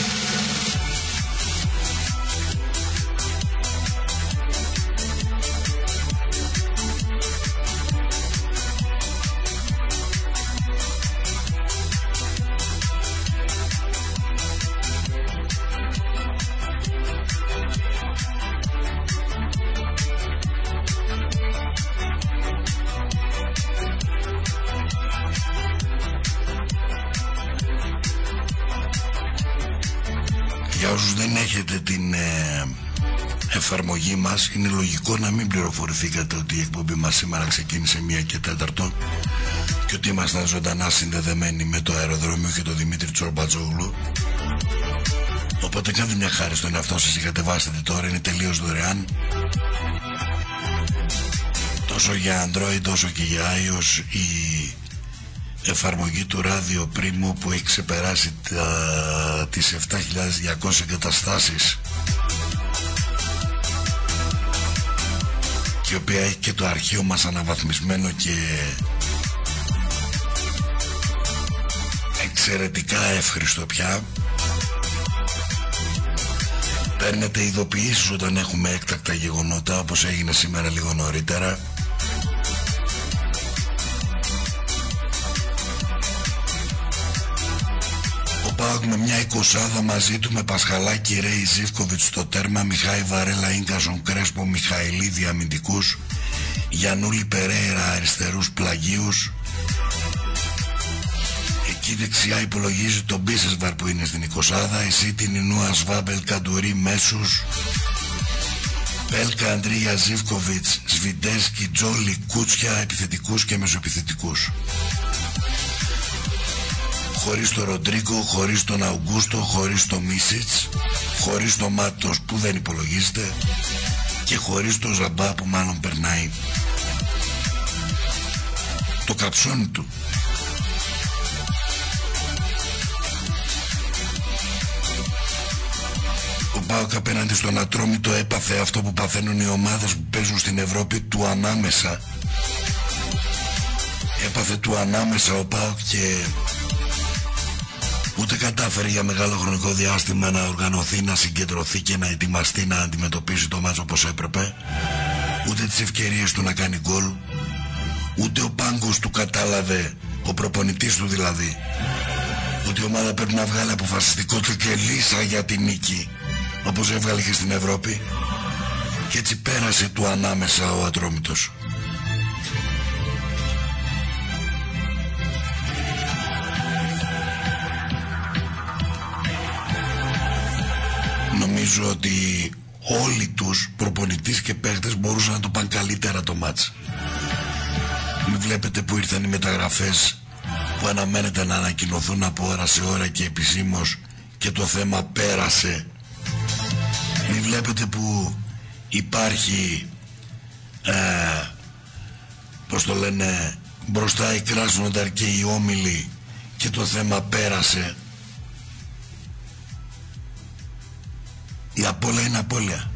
Για όσους δεν έχετε την εφαρμογή μας, είναι λογικό να μην πληροφορηθήκατε ότι η εκπομπή μας σήμερα ξεκίνησε 1 και 4 και ότι ήμασταν ζωντανά συνδεδεμένοι με το αεροδρόμιο και το Δημήτρη Τσορμπατζόγλου. Οπότε κάντε μια χάρη στον εαυτό σας, κατεβάστε τώρα, είναι τελείως δωρεάν, τόσο για Android όσο και για iOS, η εφαρμογή του Radio Primo που έχει ξεπεράσει τις 7.200 εγκαταστάσεις και η οποία έχει και το αρχείο μας αναβαθμισμένο και εξαιρετικά εύχριστο πια. Παίρνετε ειδοποιήσεις όταν έχουμε έκτακτα γεγονότα, όπως έγινε σήμερα λίγο νωρίτερα. ΠΑΟΚ με μια 20 μαζί του, με Πασχαλάκη, Ρέι, Ζίβκοβιτς στο τέρμα, Μιχάη Βαρέλα, Ίνκασον, Κρέσπο, Μιχαηλίδη αμυντικούς, Γιαννούλη Περέιρα αριστερούς πλαγίους. Εκεί δεξιά υπολογίζει τον Μπίσεσβαρ που είναι στην 20, εσύ την Ινούα Σβάμπελ, Καντουρί μέσους, Πέλκα, Αντρία, Ζίβκοβιτς, Σβιντέσκι, Τζόλι, Κούτσια, επιθετικούς και μεσοεπιθετικούς. Χωρίς τον Ροντρίγκο, χωρίς τον Αουγκούστο, χωρίς τον Μίσιτς, χωρίς τον Μάτος που δεν υπολογίζεται και χωρίς τον Ζαμπά που μάλλον περνάει το καψόνι του. Ο ΠΑΟΚ απέναντι στον Ατρόμητο έπαθε αυτό που παθαίνουν οι ομάδες που παίζουν στην Ευρώπη, του ανάμεσα. Έπαθε του ανάμεσα ο ΠΑΟΚ και ούτε κατάφερε για μεγάλο χρονικό διάστημα να οργανωθεί, να συγκεντρωθεί και να ετοιμαστεί να αντιμετωπίσει το μάτσο όπως έπρεπε. Ούτε τις ευκαιρίες του να κάνει γκολ, ούτε ο πάγκος του κατάλαβε, ο προπονητής του δηλαδή, ότι η ομάδα πρέπει να βγάλει αποφασιστικότητα και λύσα για την νίκη, όπως έβγαλε και στην Ευρώπη, και έτσι πέρασε του ανάμεσα ο Ατρόμητος. Νομίζω ότι όλοι τους προπονητές και παίχτες μπορούσαν να το πάνε καλύτερα το μάτς. Μην βλέπετε που ήρθαν οι μεταγραφές που αναμένεται να ανακοινωθούν από ώρα σε ώρα και επισήμως και το θέμα πέρασε. Μην βλέπετε που υπάρχει πώς το λένε, μπροστά η Κράσνονταρ και οι Όμιλοι και το θέμα πέρασε. Η απώλεια είναι απώλεια.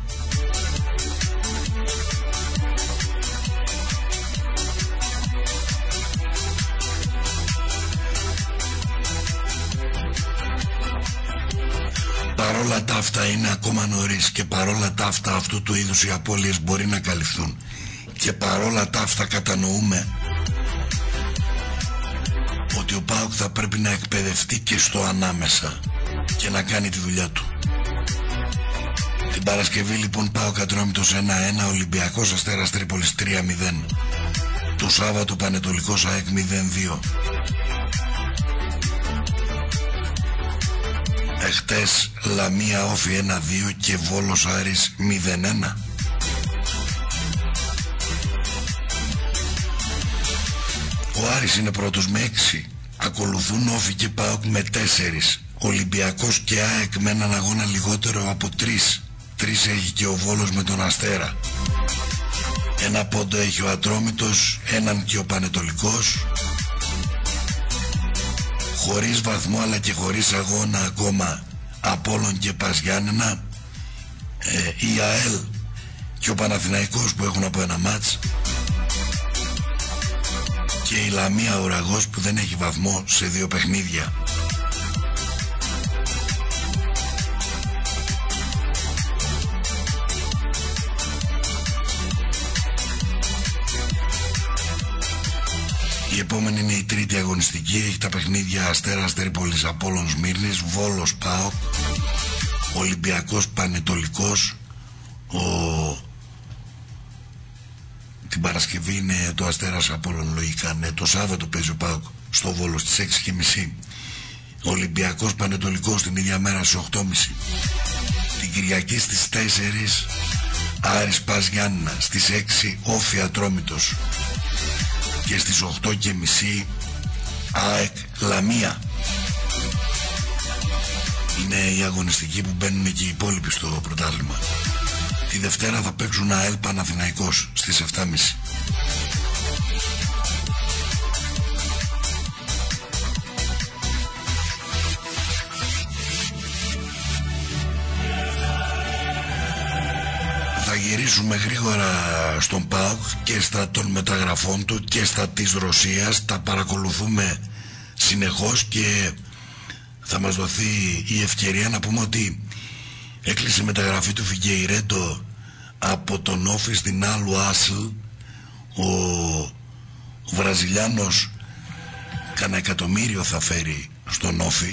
Παρόλα τα αυτά είναι ακόμα νωρίς και παρόλα τα αυτά αυτού του είδους οι απώλειες μπορεί να καλυφθούν και παρόλα τα αυτά κατανοούμε ότι ο ΠΑΟΚ θα πρέπει να εκπαιδευτεί και στο ανάμεσα και να κάνει τη δουλειά του. Την Παρασκευή λοιπόν ΠΑΟΚ Ατρόμητος 1-1, Ολυμπιακός Αστέρας Τρίπολης 3-0. Το Σάββατο Πανετολικός ΑΕΚ 0-2. Εχτες Λαμία Όφι 1-2 και Βόλος Άρης 0-1. Ο Άρης είναι πρώτος με 6. Ακολουθούν Όφι και ΠΑΟΚ με 4. Ολυμπιακός και ΑΕΚ με έναν αγώνα λιγότερο από 3. 3 έχει και ο Βόλος με τον Αστέρα. 1 πόντο έχει ο Ατρόμητος, 1 και ο Πανετολικός. Χωρίς βαθμό αλλά και χωρίς αγώνα ακόμα Απόλλων και Πας Γιάννενα, η ΑΕΛ και ο Παναθηναϊκός που έχουν από ένα μάτς και η Λαμία Ουραγός που δεν έχει βαθμό σε 2 παιχνίδια. Η επόμενη είναι η τρίτη αγωνιστική. Έχει τα παιχνίδια Αστέρας Τρίπολης, Απόλλων Σμύρνης, Βόλος ΠΑΟΚ, Ολυμπιακός Πανετολικός. Την Παρασκευή είναι το Αστέρας Απόλλων λογικά. Ναι, το Σάββατο παίζει ο ΠΑΟΚ στο Βόλο στις 6.30. Ολυμπιακός Πανετολικός την ίδια μέρα στις 8.30. Την Κυριακή στις 4 Άρης Πας Γιάννενα, στις 6 Όφι Ατρόμητος και στις 8.30 ΑΕΚ Λαμία. Είναι η αγωνιστική που μπαίνουν και οι υπόλοιποι στο πρωτάθλημα. Τη Δευτέρα θα παίξουν ΑΕΛ Παναθηναϊκός στις 7.30. Θα γυρίσουμε γρήγορα στον ΠΑΟΚ και στα των μεταγραφών του και στα της Ρωσίας. Τα παρακολουθούμε συνεχώς και θα μας δοθεί η ευκαιρία να πούμε ότι έκλεισε η μεταγραφή του Φιγκεϊρέντο από τον Όφι στην Άλου Άσλ. Ο Βραζιλιάνος κανένα εκατομμύριο θα φέρει στον Όφι.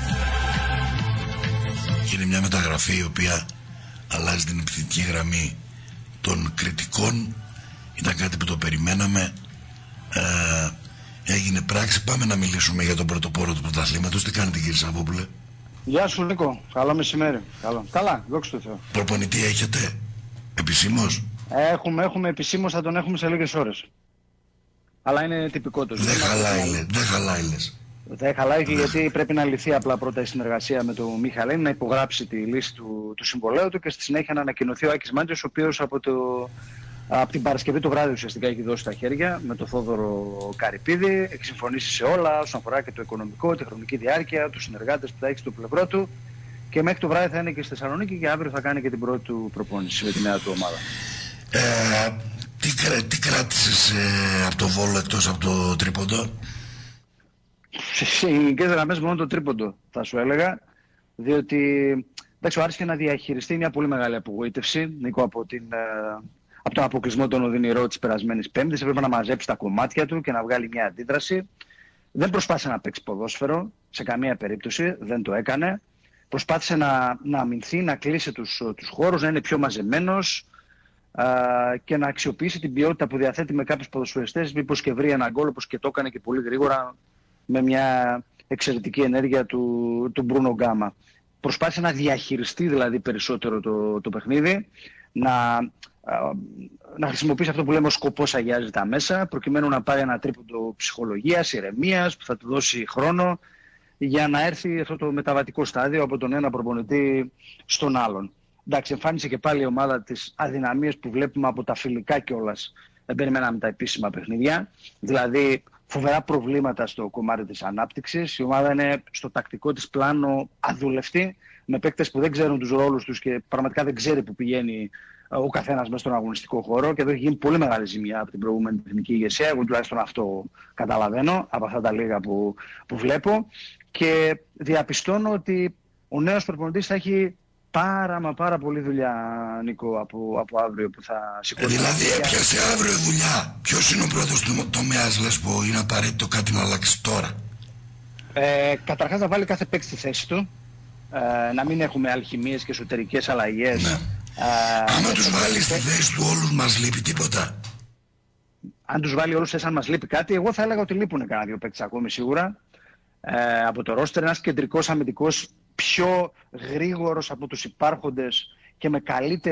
Είναι μια μεταγραφή η οποία αλλάζει την επιθετική γραμμή των κριτικών. Ήταν κάτι που το περιμέναμε, έγινε πράξη. Πάμε να μιλήσουμε για τον πρωτοπόρο του πρωταθλήματος. Τι κάνετε κύριε Σαββόπουλε? Γεια σου Νίκο, καλό μεσημέρι. Καλά, δόξα τω Θεώ. Προπονητή έχετε επισήμως? Έχουμε επισήμως, θα τον έχουμε σε λίγες ώρες. Αλλά είναι τυπικό το ζήτημα. Δεν χαλάει λες. Δεν χαλάει και γιατί πρέπει να λυθεί απλά πρώτα η συνεργασία με τον Μιχαλίνη, να υπογράψει τη λύση του συμβολέου του και στη συνέχεια να ανακοινωθεί ο Άκης Μάντζιος, ο οποίος από την Παρασκευή το βράδυ ουσιαστικά έχει δώσει τα χέρια με τον Θόδωρο Καρυπίδη. Έχει συμφωνήσει σε όλα όσον αφορά και το οικονομικό, τη χρονική διάρκεια, τους συνεργάτες που θα έχει στο πλευρό του. Και μέχρι το βράδυ θα είναι και στη Θεσσαλονίκη και αύριο θα κάνει και την πρώτη του προπόνηση με τη νέα του ομάδα. Τι κράτησες από το Βόλο εκτός από το τρίποντο? Σε γενικές γραμμές μόνο το τρίποντο θα σου έλεγα, διότι εντάξει, ο Άρης είχε να διαχειριστεί μια πολύ μεγάλη απογοήτευση, Νίκο, από τον αποκλεισμό των οδυνηρών της περασμένης Πέμπτης. Έπρεπε να μαζέψει τα κομμάτια του και να βγάλει μια αντίδραση. Δεν προσπάθησε να παίξει ποδόσφαιρο σε καμία περίπτωση, δεν το έκανε. Προσπάθησε να αμυνθεί, να κλείσει τους χώρους, να είναι πιο μαζεμένος και να αξιοποιήσει την ποιότητα που διαθέτει με κάποιους ποδοσφαιριστές, μήπως και βρει ένα γκολ, όπως και το έκανε και πολύ γρήγορα με μια εξαιρετική ενέργεια του Μπρούνο Γκάμα. Προσπάθησε να διαχειριστεί δηλαδή περισσότερο το παιχνίδι, να χρησιμοποιήσει αυτό που λέμε ως σκοπός αγιάζει τα μέσα, προκειμένου να πάρει ένα τρίποντο ψυχολογίας, ηρεμίας, που θα του δώσει χρόνο για να έρθει αυτό το μεταβατικό στάδιο από τον ένα προπονητή στον άλλον. Εντάξει, εμφάνισε και πάλι η ομάδα τις αδυναμίες που βλέπουμε από τα φιλικά κιόλας. Δεν περιμέναμε τα επίσημα παιχνίδια. Δηλαδή, φοβερά προβλήματα στο κομμάτι της ανάπτυξης. Η ομάδα είναι στο τακτικό της πλάνο αδούλευτη, με παίκτες που δεν ξέρουν τους ρόλους τους και πραγματικά δεν ξέρει που πηγαίνει ο καθένας μέσα στον αγωνιστικό χώρο. Και εδώ έχει γίνει πολύ μεγάλη ζημιά από την προηγούμενη τεχνική ηγεσία. Εγώ τουλάχιστον αυτό καταλαβαίνω από αυτά τα λίγα που βλέπω. Και διαπιστώνω ότι ο νέος προπονητής θα έχει πάρα πολύ δουλειά, Νίκο, από αύριο που θα σηκώσει. Δηλαδή έπιασε αύριο δουλειά. Ποιος είναι ο πρώτος τομέας, λες, που είναι απαραίτητο κάτι να αλλάξει τώρα? Καταρχάς να βάλει κάθε παίκτη στη θέση του, να μην έχουμε αλχημίες και εσωτερικές αλλαγές. Ναι. Άμα τους βάλει στη θέση του όλους, μας λείπει τίποτα? Αν τους βάλει όλους αν μας λείπει κάτι, εγώ θα έλεγα ότι λείπουν κανένα δύο παίκτες ακόμη σίγουρα. Από το ρόστερ, ένας κεντρικός αμυντικός πιο γρήγορος από τους υπάρχοντες και με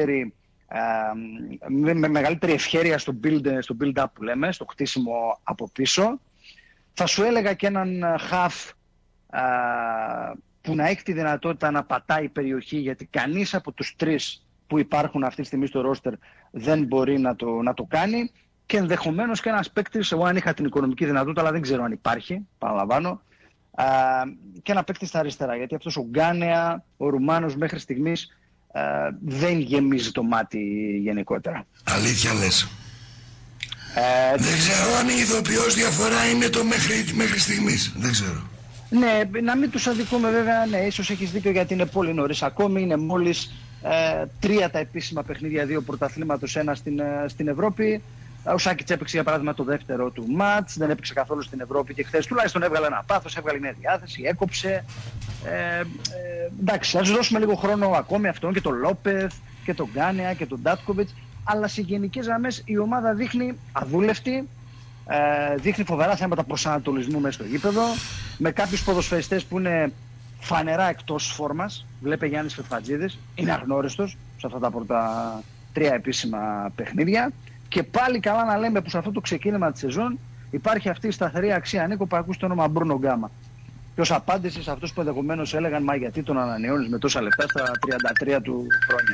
μεγαλύτερη ευχέρεια στο build-up που λέμε, στο χτίσιμο από πίσω. Θα σου έλεγα και έναν half που να έχει τη δυνατότητα να πατάει η περιοχή, γιατί κανείς από τους τρεις που υπάρχουν αυτή τη στιγμή στο ρόστερ δεν μπορεί να το κάνει, και ενδεχομένως και ένας παίκτης, εγώ αν είχα την οικονομική δυνατότητα, αλλά δεν ξέρω αν υπάρχει, παραλαμβάνω, και ένα παίκτη στα αριστερά, γιατί αυτός ο Γκάνεα, ο Ρουμάνος μέχρι στιγμής δεν γεμίζει το μάτι γενικότερα. Αλήθεια λες? Δεν ξέρω αν η ηθοποιός διαφορά είναι το μέχρι στιγμής, δεν ξέρω. Ναι, να μην τους αδικούμε βέβαια, ναι, ίσως έχεις δίκιο, γιατί είναι πολύ νωρίς ακόμη, είναι μόλις 3 τα επίσημα παιχνίδια, 2 πρωταθλήματος, 1 στην Ευρώπη. Ο Σάκιτς έπαιξε για παράδειγμα το δεύτερο του μάτς, δεν έπαιξε καθόλου στην Ευρώπη και χθες τουλάχιστον έβγαλε ένα πάθος, έβγαλε μια διάθεση, έκοψε. Εντάξει, ας δώσουμε λίγο χρόνο ακόμη αυτόν και τον Λόπεθ και τον Γκάνεα και τον Ντάτκοβιτς, αλλά σε γενικές γραμμές η ομάδα δείχνει αδούλευτη, δείχνει φοβερά θέματα προσανατολισμού μέσα στο γήπεδο, με κάποιους ποδοσφαιριστές που είναι φανερά εκτός φόρμας. Βλέπε Γιάννης Φετφατζίδης, είναι αγνώριστος σε αυτά τα πρώτα 3 επίσημα παιχνίδια. Και πάλι καλά να λέμε που σε αυτό το ξεκίνημα της σεζόν υπάρχει αυτή η σταθερή αξία, Νίκο, που ακούς το όνομα Μπρούνο Γκάμα. Και ως απάντηση σε αυτούς που ενδεχομένως έλεγαν, μα γιατί τον ανανεώνεις με τόσα λεπτά στα 33 του χρόνια.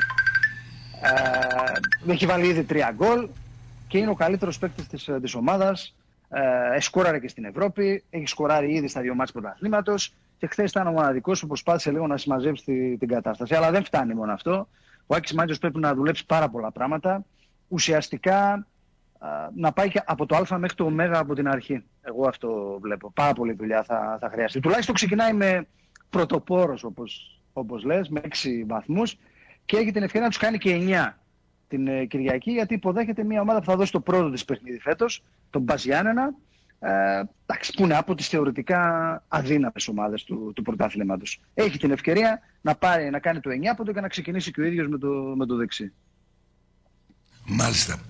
Έχει βάλει ήδη 3 γκολ και είναι ο καλύτερος παίκτης της ομάδας. Σκόραρε και στην Ευρώπη, έχει σκοράρει ήδη στα 2 μάτς πρωταθλήματος και χθες ήταν ο μοναδικός που προσπάθησε λίγο να συμμαζέψει την κατάσταση. Αλλά δεν φτάνει μόνο αυτό. Ο Άκης Μάντζιος πρέπει να δουλέψει πάρα πολλά πράγματα. Ουσιαστικά να πάει και από το Α μέχρι το Ω από την αρχή. Εγώ αυτό βλέπω. Πάρα πολλή δουλειά θα χρειαστεί. Τουλάχιστον ξεκινάει με πρωτοπόρος, όπως λες, με 6 βαθμούς και έχει την ευκαιρία να τους κάνει και 9 την Κυριακή, γιατί υποδέχεται μια ομάδα που θα δώσει το πρώτο της παιχνίδι φέτος, τον Μπας Γιάννενα, που είναι από τις θεωρητικά αδύναμες ομάδες του πρωταθλήματος. Έχει την ευκαιρία να κάνει το 9 πόντο και να ξεκινήσει και ο ίδιος με το δεξί. Μάλιστα.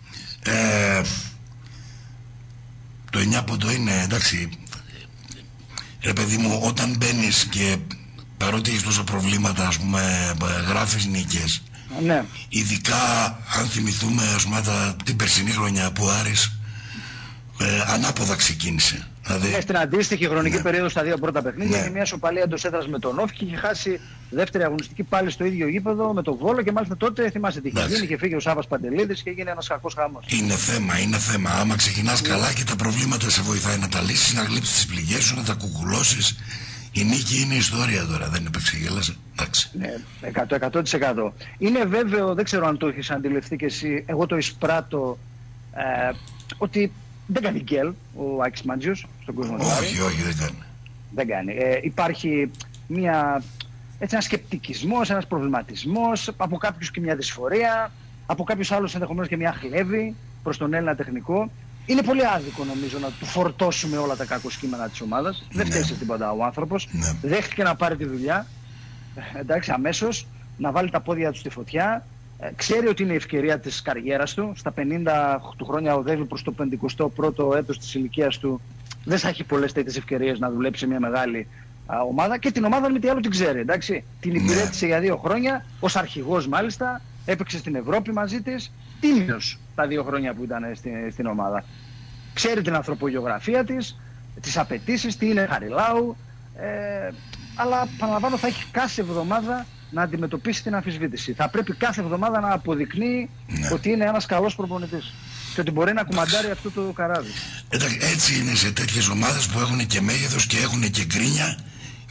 Το 9 πόντο είναι, εντάξει, ρε παιδί μου, όταν μπαίνεις και παρότι έχεις τόσα προβλήματα, ας πούμε, γράφεις νίκες. Ναι. Ειδικά αν θυμηθούμε, ας πούμε, την περσινή χρονιά που ο Άρης ανάποδα ξεκίνησε. Δηλαδή, στην αντίστοιχη χρονική περίοδο στα 2 πρώτα παιχνίδια, είχε μια σοπαλία εντός έδρας με τον Όφη και είχε χάσει δεύτερη αγωνιστική πάλι στο ίδιο γήπεδο με τον Βόλο, και μάλιστα τότε θυμάστε τι είχε γίνει, είχε φύγει ο Σάββας Παντελίδης και έγινε ένας κακός χαμός. Είναι θέμα. Άμα ξεκινάς καλά και τα προβλήματα σε βοηθάει να τα λύσεις, να γλύψεις τις πληγές σου, να τα κουκουλώσεις. Η νίκη είναι ιστορία τώρα, δεν είναι επεξηγέλασε. Ναι, 100%. Είναι βέβαιο, δεν ξέρω αν το έχεις αντιληφθεί και εσύ, εγώ το εισπράττω, ότι δεν κάνει γκέλ ο Άκης Μάντζιος στον κόσμο. Όχι, δεν κάνει. Δεν κάνει. Υπάρχει ένας σκεπτικισμός, ένας προβληματισμός, από κάποιους και μια δυσφορία, από κάποιους άλλους ενδεχομένως και μια χλέβη προς τον Έλληνα τεχνικό. Είναι πολύ άδικο νομίζω να του φορτώσουμε όλα τα κακοσκήμενα της ομάδας. Δεν φταίει σε τίποτα ο άνθρωπος. Δέχτηκε να πάρει τη δουλειά, εντάξει, αμέσως, να βάλει τα πόδια του στη φωτιά. Ξέρει ότι είναι η ευκαιρία της καριέρας του. Στα 50 του χρόνια οδεύει προς το 51ο έτος της ηλικίας του. Δεν θα έχει πολλές τέτοιες ευκαιρίες να δουλέψει σε μια μεγάλη ομάδα, και την ομάδα με τι άλλο την ξέρει, εντάξει. Την υπηρέτησε για 2 χρόνια, ως αρχηγός μάλιστα, έπαιξε στην Ευρώπη μαζί της, τίμιος τα 2 χρόνια που ήταν στην ομάδα. Ξέρει την ανθρωπογεωγραφία της, τις απαιτήσεις, τι είναι Χαριλάου, αλλά παραλαμβάνω θα έχει κάθε εβδομάδα να αντιμετωπίσει την αμφισβήτηση. Θα πρέπει κάθε εβδομάδα να αποδεικνύει ότι είναι ένας καλός προπονητής και ότι μπορεί να κουμαντάρει αυτό το καράβι. Έτσι είναι σε τέτοιες ομάδες που έχουν και μέγεθος και έχουν και γκρίνια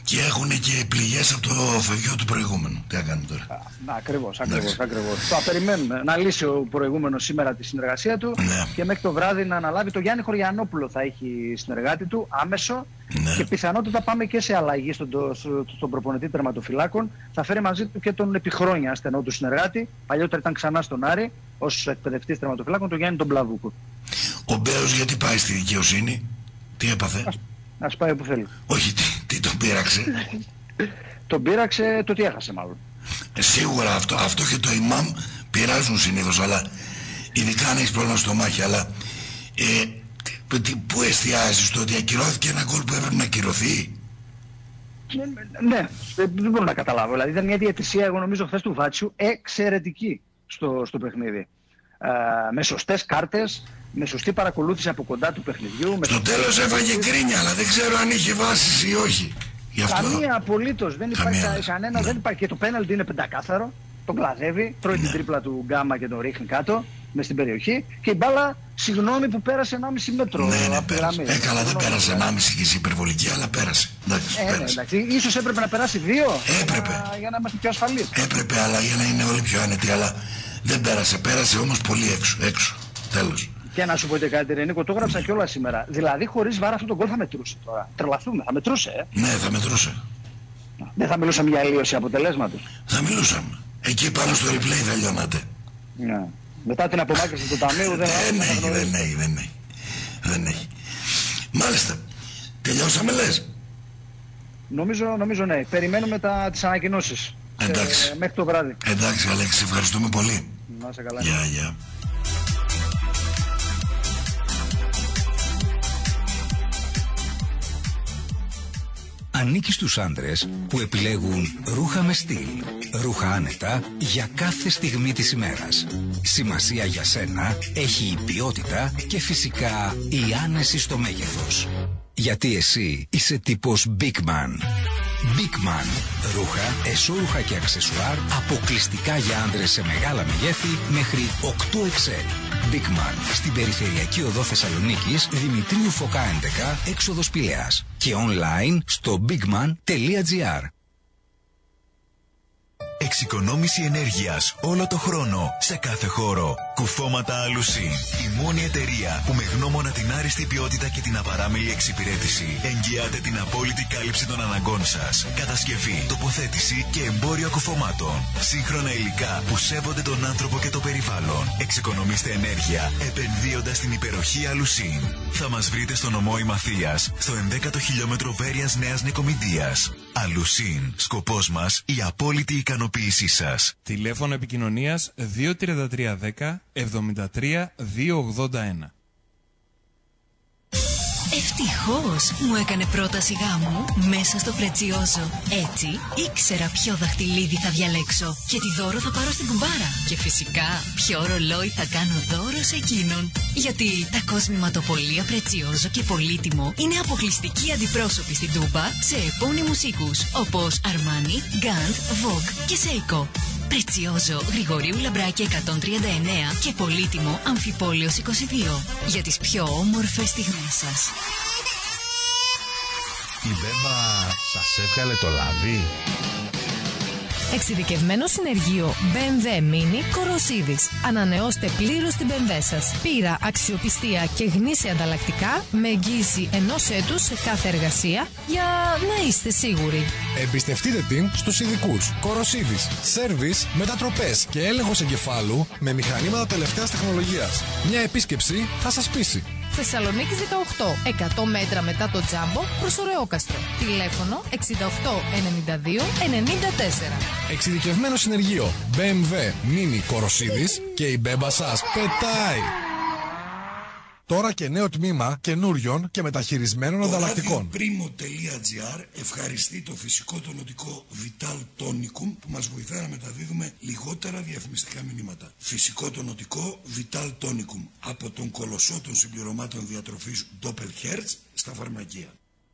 Και έχουν και πληγές από το φευγείο του προηγούμενου. Τι θα κάνουμε τώρα. Ακριβώς. Το περιμένουμε. Να λύσει ο προηγούμενος σήμερα τη συνεργασία του και μέχρι το βράδυ να αναλάβει. Το Γιάννη Χωριανόπουλο θα έχει συνεργάτη του άμεσο και πιθανότητα πάμε και σε αλλαγή στον προπονητή τερματοφυλάκων. Θα φέρει μαζί του και τον επιχρόνια στενό του συνεργάτη. Παλιότερα ήταν ξανά στον Άρη ως εκπαιδευτής τερματοφυλάκων, τον Γιάννη τον Πλαβούκο. Ο Μπέος γιατί πάει στη δικαιοσύνη, τι έπαθε? Ας πάει όπου θέλει. Όχι, τι τον πείραξε? Τον πείραξε το τι έχασε μάλλον. Σίγουρα αυτό και το ημάμ πειράζουν συνήθως, αλλά ειδικά αν έχεις πρόβλημα στο μάχη, αλλά πού εστιάζεις στο ότι ακυρώθηκε ένα γκολ που έπρεπε να ακυρωθεί? Ναι, δεν μπορώ να καταλάβω. Δηλαδή ήταν μια διαιτησία, εγώ νομίζω χθες του Βάτσιου, εξαιρετική στο παιχνίδι. Με σωστές κάρτες, με σωστή παρακολούθηση από κοντά του παιχνιδιού. Στο τέλος έφαγε γκρίνια, αλλά δεν ξέρω αν είχε βάσεις ή όχι. Καμία απολύτως, δεν υπάρχει κανένα, δεν υπάρχει. Και το πέναλτι είναι πεντακάθαρο, τον κλαδεύει, τρώει την τρίπλα του Γκάμα και τον ρίχνει κάτω, μες στην περιοχή. Και η μπάλα, συγγνώμη που πέρασε 1,5 μέτρο. Ναι, πέρασε. Καλά, δεν πέρασε 1,5 και είσαι υπερβολική, αλλά πέρασε. Εντάξει, ίσως έπρεπε να περάσει 2 για να είμαστε πιο ασφαλείς. Έπρεπε, αλλά για να είναι όλοι πιο άνετοι, αλλά δεν πέρασε. Πέρασε όμως πολύ έξω. Τέλος. Και να σου πω και κάτι, Νίκο, το έγραψα κιόλας σήμερα. Δηλαδή, χωρίς βάρα αυτό το γκολ θα μετρούσε τώρα. Τρελαθούμε, θα μετρούσε, Ναι, θα μετρούσε. Δεν θα μιλούσαμε για αλλίωση αποτελέσματος. Θα μιλούσαμε. Εκεί πάνω στο replay θα λιώνατε. Ναι. Μετά την απομάκρυνση του ταμείου δεν έχει. Μάλιστα. Τελειώσαμε, λες? Νομίζω ναι. Περιμένουμε τις ανακοινώσεις. Εντάξει. Μέχρι το βράδυ. Εντάξει, Αλέξη, ευχαριστούμε πολύ. Να είσαι καλά. Γεια. Ανήκει στους άντρες που επιλέγουν ρούχα με στυλ, ρούχα άνετα για κάθε στιγμή της ημέρας. Σημασία για σένα έχει η ποιότητα και φυσικά η άνεση στο μέγεθος. Γιατί εσύ είσαι τύπος Big Man. Big Man. Ρούχα, εσώρουχα και αξεσουάρ αποκλειστικά για άντρες σε μεγάλα μεγέθη μέχρι 8XL. Big Man. Στην περιφερειακή οδό Θεσσαλονίκης, Δημητρίου Φωκά 11, έξοδος Πηλαίας. Και online στο bigman.gr. Εξοικονόμηση ενέργειας όλο το χρόνο, σε κάθε χώρο. Κουφώματα Αλουσίν. Η μόνη εταιρεία που με γνώμονα την άριστη ποιότητα και την απαράμιλη εξυπηρέτηση εγγυάται την απόλυτη κάλυψη των αναγκών σας. Κατασκευή, τοποθέτηση και εμπόριο κουφωμάτων. Σύγχρονα υλικά που σέβονται τον άνθρωπο και το περιβάλλον. Εξοικονομήστε ενέργεια επενδύοντας στην υπεροχή Αλουσίν. Θα μας βρείτε στο νομό Ημαθίας, στο 11ο χιλιόμετρο Βέρειας Νέας Νικομηντίας. Αλουσίν. Σκοπός μας η απόλυτη ικανοποίησή σας. Τηλέφωνο επικοινωνίας 23310 73 281. Ευτυχώς μου έκανε πρόταση γάμου μέσα στο Πρετσιόζο. Έτσι ήξερα ποιο δαχτυλίδι θα διαλέξω και τι δώρο θα πάρω στην κουμπάρα. Και φυσικά ποιο ρολόι θα κάνω δώρο σε εκείνον. Γιατί τα κοσμηματοπολία Πρετσιόζο και Πολύτιμο είναι αποκλειστικοί αντιπρόσωποι στην Τούμπα σε επώνυμους οίκους όπως Αρμάνι, Γκαντ, Vogue και Seiko. Πρετσιόζο, Γρηγορίου Λαμπράκη 139 και Πολύτιμο, Αμφιπόλεως 22. Για τις πιο όμορφες στιγμές σας. Η Μπέμπα σας έβγαλε το λάδι? Εξειδικευμένο συνεργείο BMW Mini Κοροσίδης. Ανανεώστε πλήρως την BMW σας. Πείρα, αξιοπιστία και γνήσια ανταλλακτικά με εγγύηση 1 έτους σε κάθε εργασία για να είστε σίγουροι. Εμπιστευτείτε την στους ειδικούς. Κοροσίδης. Σέρβις, μετατροπές και έλεγχος εγκεφάλου με μηχανήματα τελευταίας τεχνολογίας. Μια επίσκεψη θα σας πείσει. Θεσσαλονίκης 18, 100 μέτρα μετά το Τζάμπο προς Ωρεόκαστρο. Τηλέφωνο 68 92 94. Εξειδικευμένο συνεργείο BMW Mini Κοροσίδης και η Μπέμπα σας πετάει. Τώρα και νέο τμήμα καινούριων και μεταχειρισμένων ανταλλακτικών. Radioprimo.gr ευχαριστεί το φυσικό τονωτικό Vital Tonicum που μας βοηθάει να μεταδίδουμε λιγότερα διαφημιστικά μηνύματα. Φυσικό τονωτικό Vital Tonicum από τον κολοσσό των συμπληρωμάτων διατροφής Doppelherz στα φαρμακεία.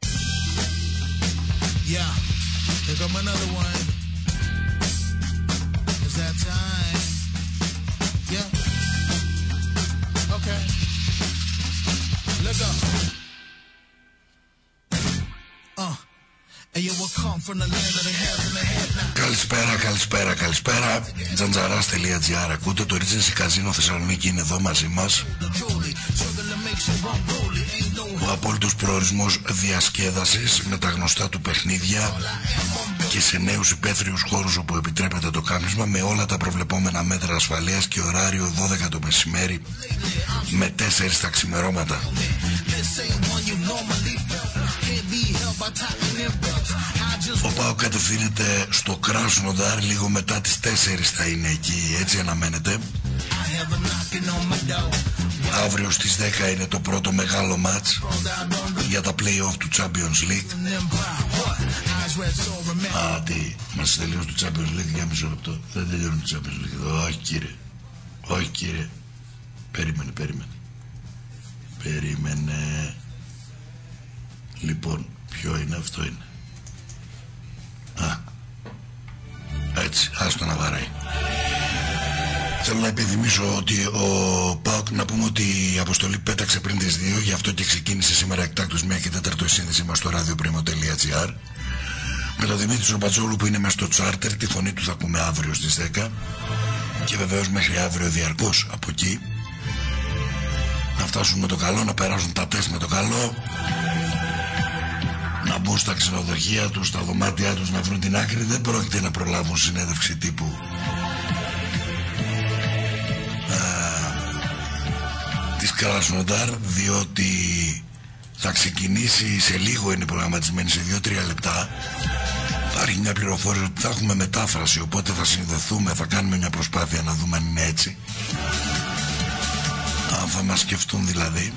Yeah, here come another one. It's that time. Yeah. Okay. Let's go. Καλησπέρα. Τζαντζαράς.gr. Ακούτε το Regency Casino Θεσσαλονίκη, είναι εδώ μαζί μας. Ο απόλυτος προορισμός διασκέδασης με τα γνωστά του παιχνίδια και σε νέους υπαίθριους χώρους όπου επιτρέπεται το κάπνισμα, με όλα τα προβλεπόμενα μέτρα ασφαλείας και ωράριο 12 το μεσημέρι με 4 τα ξημερώματα. Ο ΠΑΟΚ κατευθύνεται στο Κράσνονταρ, λίγο μετά τις 4 θα είναι εκεί, έτσι αναμένεται. Αύριο στις 10 είναι το πρώτο μεγάλο μάτς για τα play-off του Champions League. Τι, μας τελειώσει το Champions League για μισό λεπτό. Δεν τελειώνει το Champions League. Όχι κύριε. Περίμενε. Λοιπόν, ποιο είναι, αυτό είναι. Έτσι, άστο να βαράει. Θέλω να επιθυμίσω ότι ο ΠΑΟΚ, να πούμε ότι η αποστολή πέταξε πριν τις 2, γι' αυτό και ξεκίνησε σήμερα εκτάκτως 1 και 4 η σύνδεση μας στο radioprimo.gr με τον Δημήτρη Ζομπατζόλου που είναι μέσα στο τσάρτερ. Τη φωνή του θα ακούμε αύριο στις 10 και βεβαίως μέχρι αύριο διαρκώς από εκεί. Να φτάσουν με το καλό, να περάσουν τα τεστ με το καλό, να μπουν στα ξενοδοχεία τους, στα δωμάτια τους, να βρουν την άκρη. Δεν πρόκειται να προλάβουν συνέντευξη τύπου της Κράσνονταρ, διότι θα ξεκινήσει σε λίγο, είναι προγραμματισμένη σε 2-3 λεπτά. Υπάρχει μια πληροφόρηση ότι θα έχουμε μετάφραση, οπότε θα συνδεθούμε, θα κάνουμε μια προσπάθεια να δούμε αν είναι έτσι, αν θα μας σκεφτούν δηλαδή,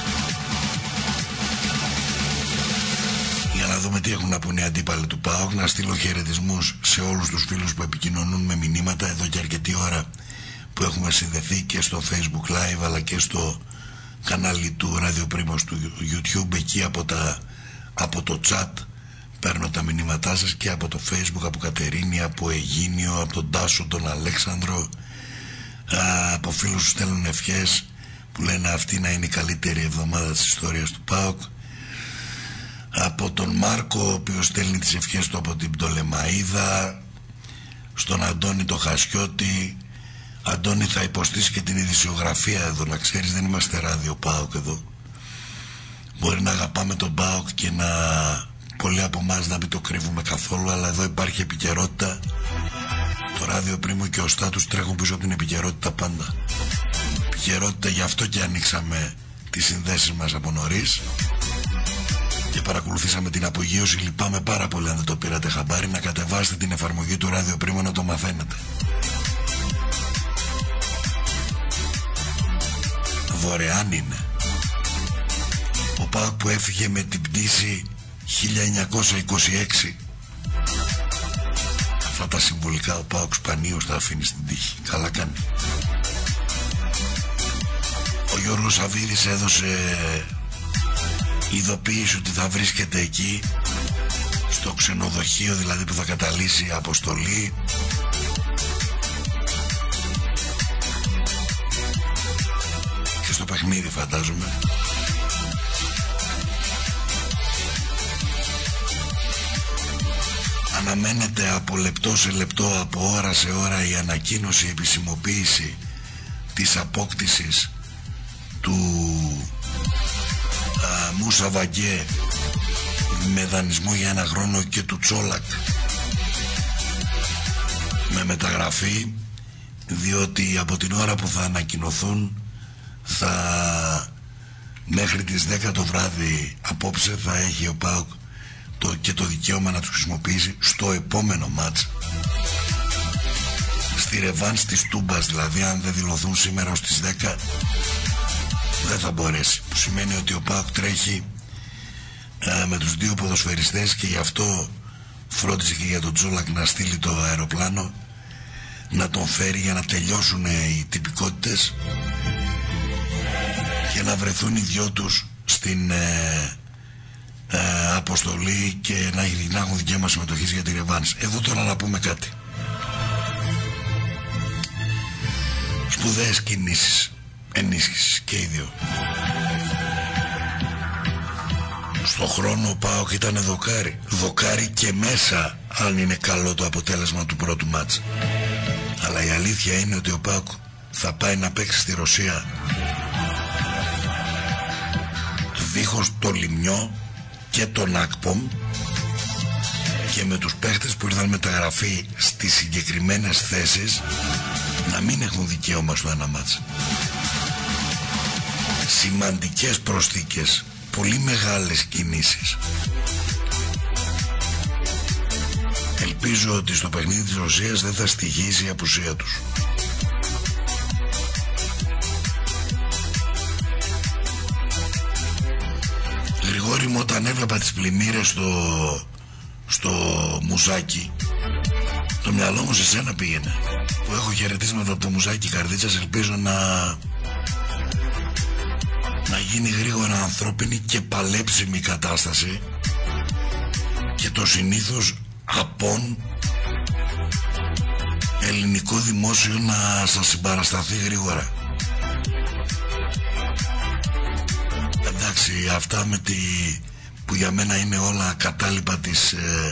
για να δούμε τι έχουν να πούνε οι αντίπαλοι του ΠΑΟΚ. Να στείλω χαιρετισμούς σε όλους τους φίλους που επικοινωνούν με μηνύματα εδώ και αρκετή ώρα που έχουμε συνδεθεί και στο Facebook Live αλλά και στο κανάλι του Radio Primo του YouTube. Εκεί από το chat παίρνω τα μηνύματά σας, και από το Facebook, από Κατερίνη, από Αιγίνιο, από τον Τάσο, τον Αλέξανδρο, από φίλους που στέλνουν ευχές που λένε αυτή να είναι η καλύτερη εβδομάδα της ιστορίας του ΠΑΟΚ, από τον Μάρκο ο οποίος στέλνει τις ευχές του από την Πτολεμαΐδα, στον Αντώνη το Χασιώτη. Αντώνη, θα υποστήσει και την ειδησιογραφία εδώ, να ξέρεις, δεν είμαστε ράδιο ΠΑΟΚ εδώ. Μπορεί να αγαπάμε τον ΠΑΟΚ και να πολλοί από εμάς να μην το κρύβουμε καθόλου, αλλά εδώ υπάρχει επικαιρότητα. Το Ράδιο Πρίμο και ο Στάτους τρέχουν πίσω από την επικαιρότητα πάντα. Επικαιρότητα, γι' αυτό και ανοίξαμε τις συνδέσεις μας από νωρίς και παρακολουθήσαμε την απογείωση. Λυπάμαι πάρα πολύ αν δεν το πήρατε χαμπάρι. Να κατεβάσετε την εφαρμογή του Ράδιο Πρίμο να το μαθαίνετε. Δωρεάν είναι. Ο ΠΑΟΚ που έφυγε με την πτήση 1926. Αυτά τα συμβολικά ο ΠΑΟΚ σπανίως τα αφήνει στην τύχη. Καλά κάνει. Ο Γιώργος Σαββίδης έδωσε ειδοποίηση ότι θα βρίσκεται εκεί, στο ξενοδοχείο δηλαδή που θα καταλύσει η αποστολή. Και στο παιχνίδι φαντάζομαι. Αναμένεται από λεπτό σε λεπτό, από ώρα σε ώρα, η ανακοίνωση, η επισημοποίηση της απόκτησης του Μούσα Βαγκέ με δανεισμό για 1 χρόνο και του Τσόλακ με μεταγραφή, διότι από την ώρα που θα ανακοινωθούν μέχρι τις 10 το βράδυ απόψε θα έχει ο ΠΑΟΚ και το δικαίωμα να τους χρησιμοποιήσει στο επόμενο μάτς, στη ρεβάνς της Τούμπας. Δηλαδή αν δεν δηλωθούν σήμερα ως τις 10 δεν θα μπορέσει, που σημαίνει ότι ο ΠΑΟΚ τρέχει με τους δύο ποδοσφαιριστές, και γι' αυτό φρόντισε και για τον Τζόλακ να στείλει το αεροπλάνο να τον φέρει για να τελειώσουν οι τυπικότητες και να βρεθούν οι δυο τους στην αποστολή και να έχουν δικαίωμα συμμετοχής για τη ρεβάνς. Εδώ τώρα να πούμε κάτι. Σπουδαίες κινήσεις ενίσχυσης και οι δύο. Στο χρόνο ο ΠΑΟΚ ήταν δοκάρι. Δοκάρι και μέσα, αν είναι καλό το αποτέλεσμα του πρώτου μάτς. Αλλά η αλήθεια είναι ότι ο ΠΑΟΚ θα πάει να παίξει στη Ρωσία δίχως το Λιμιό και τον Ακπομ και με τους παίχτες που ήρθαν μεταγραφή στις συγκεκριμένες θέσεις να μην έχουν δικαίωμα στο ένα μάτς. Σημαντικές προσθήκες, πολύ μεγάλες κινήσεις. Ελπίζω ότι στο παιχνίδι της Ρωσίας δεν θα στοιχήσει η απουσία τους. Γρηγόρη μου, όταν έβλεπα τις πλημμύρες στο Μουζάκι, το μυαλό μου σε σένα πήγαινε, που έχω χαιρετίσματα από το Μουζάκι Καρδίτσας. Ελπίζω να γίνει γρήγορα ανθρώπινη και παλέψιμη κατάσταση και το συνήθως απόν ελληνικό δημόσιο να σας συμπαρασταθεί γρήγορα. Εντάξει, αυτά με που για μένα είναι όλα κατάλοιπα της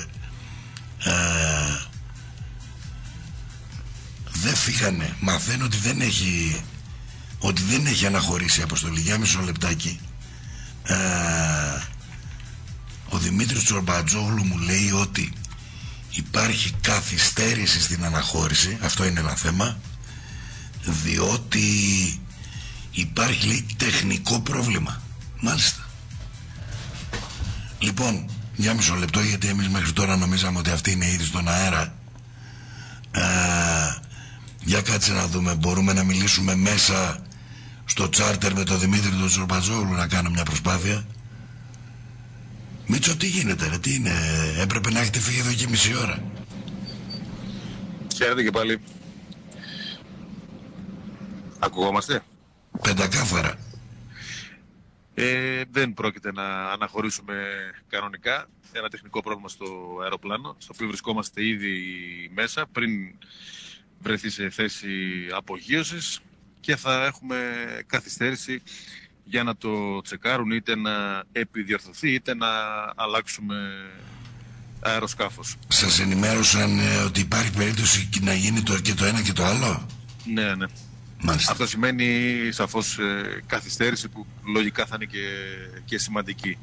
δεν φύγανε. Μαθαίνω ότι δεν έχει αναχωρήσει η αποστολή. Για μισό λεπτάκι. Ο Δημήτρης Τσορμπατζόγλου μου λέει ότι υπάρχει καθυστέρηση στην αναχώρηση. Αυτό είναι ένα θέμα, διότι υπάρχει, λέει, τεχνικό πρόβλημα. Μάλιστα. Λοιπόν, για μισό λεπτό, γιατί εμείς μέχρι τώρα νομίζαμε ότι αυτή είναι ήδη στον αέρα. Για κάτσε να δούμε, μπορούμε να μιλήσουμε μέσα στο τσάρτερ με τον Δημήτρη τον Τσορμπατζόγλου, να κάνω μια προσπάθεια. Μίτσο, τι γίνεται ρε, τι είναι, έπρεπε να έχετε φύγει εδώ και μισή ώρα. Χαίρετε και πάλι. Ακουγόμαστε? Πεντακάθαρα. Δεν πρόκειται να αναχωρήσουμε κανονικά. Ένα τεχνικό πρόβλημα στο αεροπλάνο, στο οποίο βρισκόμαστε ήδη μέσα πριν βρεθεί σε θέση απογείωσης και θα έχουμε καθυστέρηση για να το τσεκάρουν, είτε να επιδιορθωθεί είτε να αλλάξουμε αεροσκάφος. Σας ενημέρωσαν ότι υπάρχει περίπτωση να γίνει και το ένα και το άλλο? Ναι, ναι. Μάλιστα. Αυτό σημαίνει σαφώς καθυστέρηση που λογικά θα είναι και σημαντική.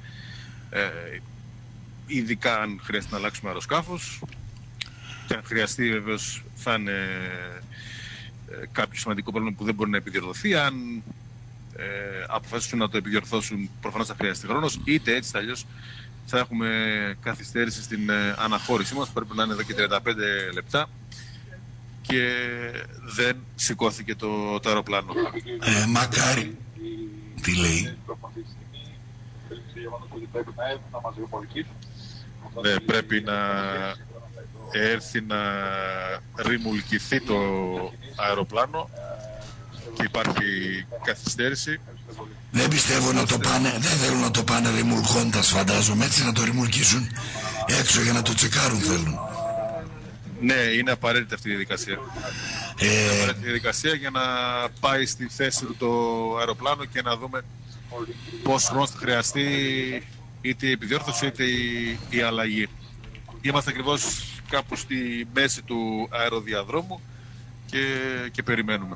Ειδικά αν χρειαστεί να αλλάξουμε αεροσκάφος, και αν χρειαστεί βεβαίως θα είναι κάποιο σημαντικό πρόβλημα που δεν μπορεί να επιδιορθωθεί. Αν αποφασίσουν να το επιδιορθώσουν, προφανώς θα χρειαστεί χρόνος, είτε έτσι αλλιώς θα έχουμε καθυστέρηση στην αναχώρησή μας. Πρέπει να είναι εδώ και 35 λεπτά και δεν σηκώθηκε το αεροπλάνο. Μακάρι. Τι λέει? Ναι, πρέπει να έρθει να ρημουλκηθεί το αεροπλάνο και υπάρχει καθυστέρηση. Δεν πιστεύω να το πάνε, δεν θέλουν να το πάνε ρημουλκώντας, φαντάζομαι, έτσι, να το ρημουλκίσουν έξω για να το τσεκάρουν θέλουν. Ναι, είναι απαραίτητη αυτή η διαδικασία. Είναι απαραίτητη η διαδικασία για να πάει στη θέση του το αεροπλάνο και να δούμε πόσο χρόνο θα χρειαστεί είτε η επιδιόρθωση είτε η αλλαγή. Είμαστε ακριβώς κάπου στη μέση του αεροδιαδρόμου και περιμένουμε.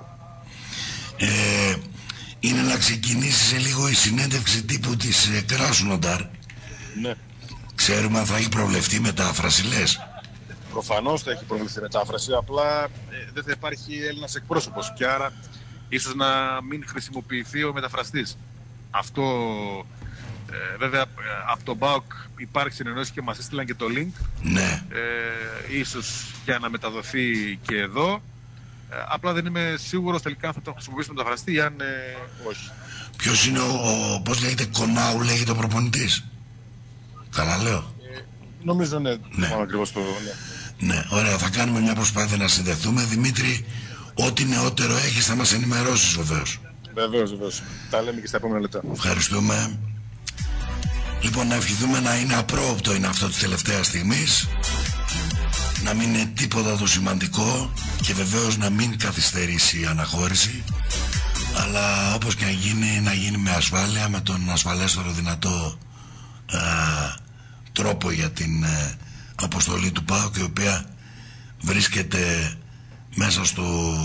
Είναι να ξεκινήσει σε λίγο η συνέντευξη τύπου της Κράσνονταρ. Ναι. Ξέρουμε αν θα έχει προβλεφτεί μετάφραση, λες? Προφανώς θα έχει προβλεφτεί μετάφραση, απλά δεν θα υπάρχει Έλληνας εκπρόσωπος και άρα ίσως να μην χρησιμοποιηθεί ο μεταφραστής. Αυτό βέβαια από τον ΠΑΟΚ υπάρχει συνεννόηση και μας έστειλαν και το link. Ναι. Ίσως για να μεταδοθεί και εδώ. Απλά δεν είμαι σίγουρος τελικά αν θα το χρησιμοποιήσουμε μεταφραστή ή αν όχι. Ποιος είναι πώς λέγεται, Κονάου λέγεται ο προπονητής? Καλά λέω? Νομίζω ναι. Ακριβώς το, ναι. Ναι, ωραία, θα κάνουμε μια προσπάθεια να συνδεθούμε. Δημήτρη, ό,τι νεότερο έχεις θα μας ενημερώσεις βεβαίως. Βεβαίως. Τα λέμε και στα επόμενα λεπτά. Ευχαριστούμε. Λοιπόν, να ευχηθούμε να είναι απρόοπτο είναι αυτό της τελευταίας στιγμής, να μην είναι τίποτα το σημαντικό και βεβαίως να μην καθυστερήσει η αναχώρηση, αλλά όπως και να γίνει με ασφάλεια, με τον ασφαλέστερο δυνατό τρόπο για την αποστολή του ΠΑΟΚ, η οποία βρίσκεται μέσα στο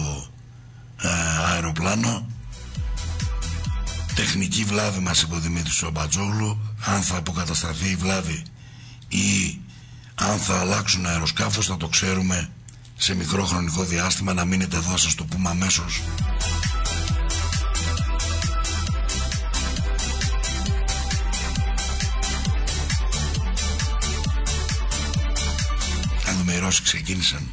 αεροπλάνο. Τεχνική βλάβη μας είπε ο Δημήτρης Σομπατζόγλου. Αν θα αποκατασταθεί η βλάβη ή αν θα αλλάξουν αεροσκάφος θα το ξέρουμε σε μικρό χρονικό διάστημα. Να μείνετε εδώ, σας το πούμε αμέσως. Αν δούμε, οι Ρώσοι ξεκίνησαν.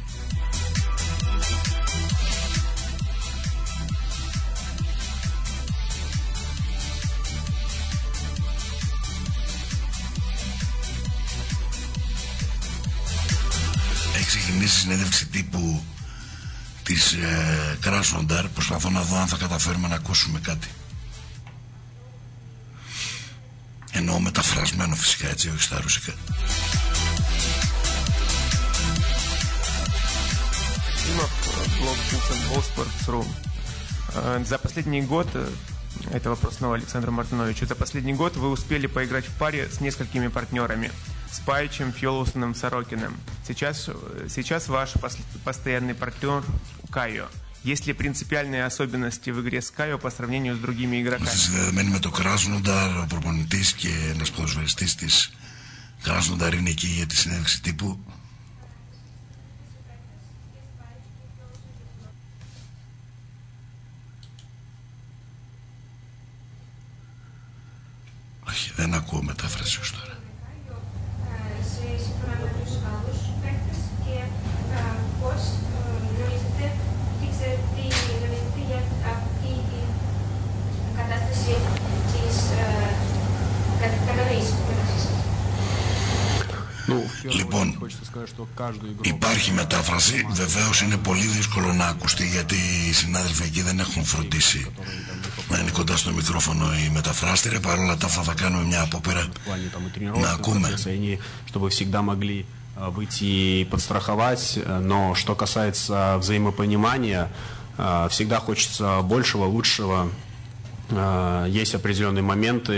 Ξεκινήσει συνέντευξη τύπου της Κράσνονταρ. Προσπαθώ να δω αν θα καταφέρουμε να ακούσουμε κάτι. Εννοώ μεταφρασμένο φυσικά, έτσι, όχι στα ρωσικά. За последний год, это вопрос снова Александру Мартыновичу, за последний год вы успели поиграть в паре с несколькими партнерами. С Паичем, Фелоусоном, Сорокиным. Сейчас ваш постоянный партнер Кайо. Есть ли принципиальные особенности в игре с Кайо по сравнению с другими игроками? Συνδεδεμένοι με το Κράσνονταρ, ο προπονητής και ένας ποδοσφαιριστής της Κράσνονταρ είναι εκεί για τη συνέντευξη τύπου. Όχι, δεν ακούω μετάφραση ως τώρα. Λοιπόν, υπάρχει μετάφραση. Βεβαίως είναι πολύ δύσκολο να ακουστεί, γιατί οι συνάδελφοι εκεί δεν έχουν φροντίσει να είναι κοντά στο μικρόφωνο η μεταφράστρια. Παρ' όλα αυτά θα κάνουμε μια απόπειρα να ακούμε. Выйти и подстраховать, но что касается взаимопонимания, всегда хочется большего, лучшего. Есть определенные моменты.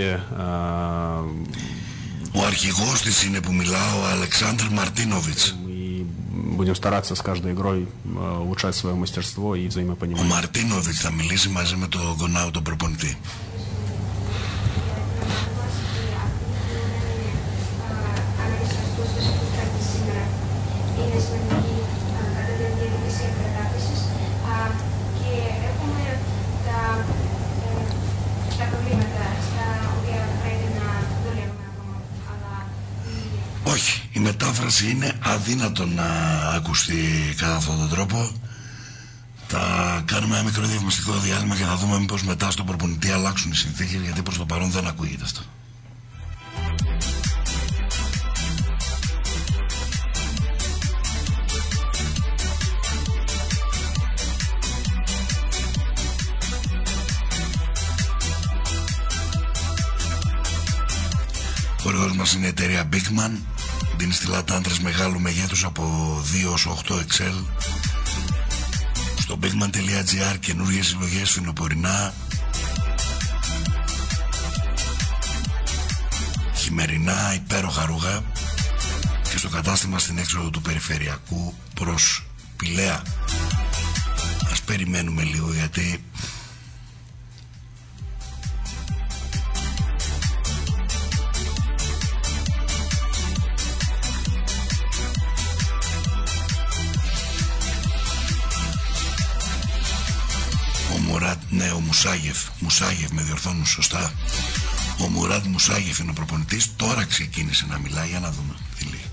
Ο αρχηγός της είναι που μιλάω, ο Αλεξάνδρ Μαρτίνοβιτς. Будем стараться с каждой игрой улучшать свое мастерство и взаимопонимание. Ο Μαρτίνοβιτς θα μιλήσει μαζί με τον Γκονάου, τον προπονητή. Όχι, η μετάφραση είναι αδύνατο να ακουστεί κατά αυτόν τον τρόπο. Θα κάνουμε ένα μικρό διαφημιστικό διάλειμμα και θα δούμε μήπως μετά στον προπονητή αλλάξουν οι συνθήκες, γιατί προς το παρόν δεν ακούγεται αυτό. Ο χορηγός μας είναι η εταιρεία Bigman. Δίνει στυλάτα άντρες μεγάλου μεγέθους από 2 ως 8 XL. Στο bigman.gr καινούργιες συλλογές φινοπορεινά, χειμερινά, υπέροχα ρούχα. Και στο κατάστημα στην έξοδο του Περιφερειακού προς Πηλαία. Ας περιμένουμε λίγο, γιατί ναι, ο Μουσάγεφ με διορθώνουν σωστά. Ο Μουράτ Μουσάγεφ είναι ο προπονητής. Τώρα ξεκίνησε να μιλάει, για να δούμε τι λέει.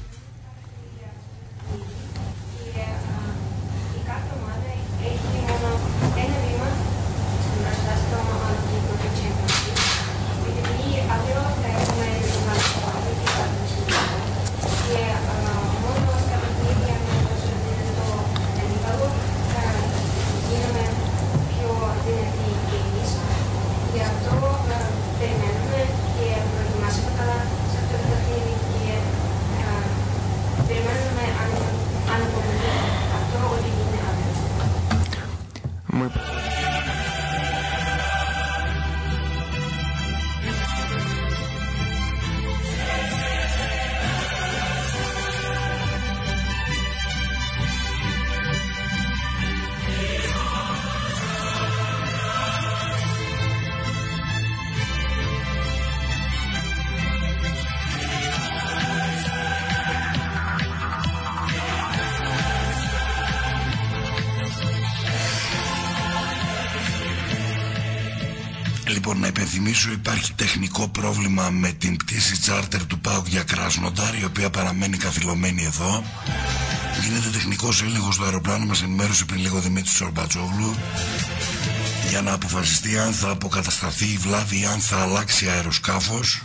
Λοιπόν, να υπενθυμίσω, υπάρχει τεχνικό πρόβλημα με την πτήση τσάρτερ του ΠΑΟΚ για Κράσνονταρ, η οποία παραμένει καθυλωμένη εδώ. Γίνεται τεχνικός έλεγχος στο αεροπλάνο, μας ενημέρωσε πριν λίγο Δημήτρης Τσορμπατσόγλου, για να αποφασιστεί αν θα αποκατασταθεί η βλάβη ή αν θα αλλάξει αεροσκάφος.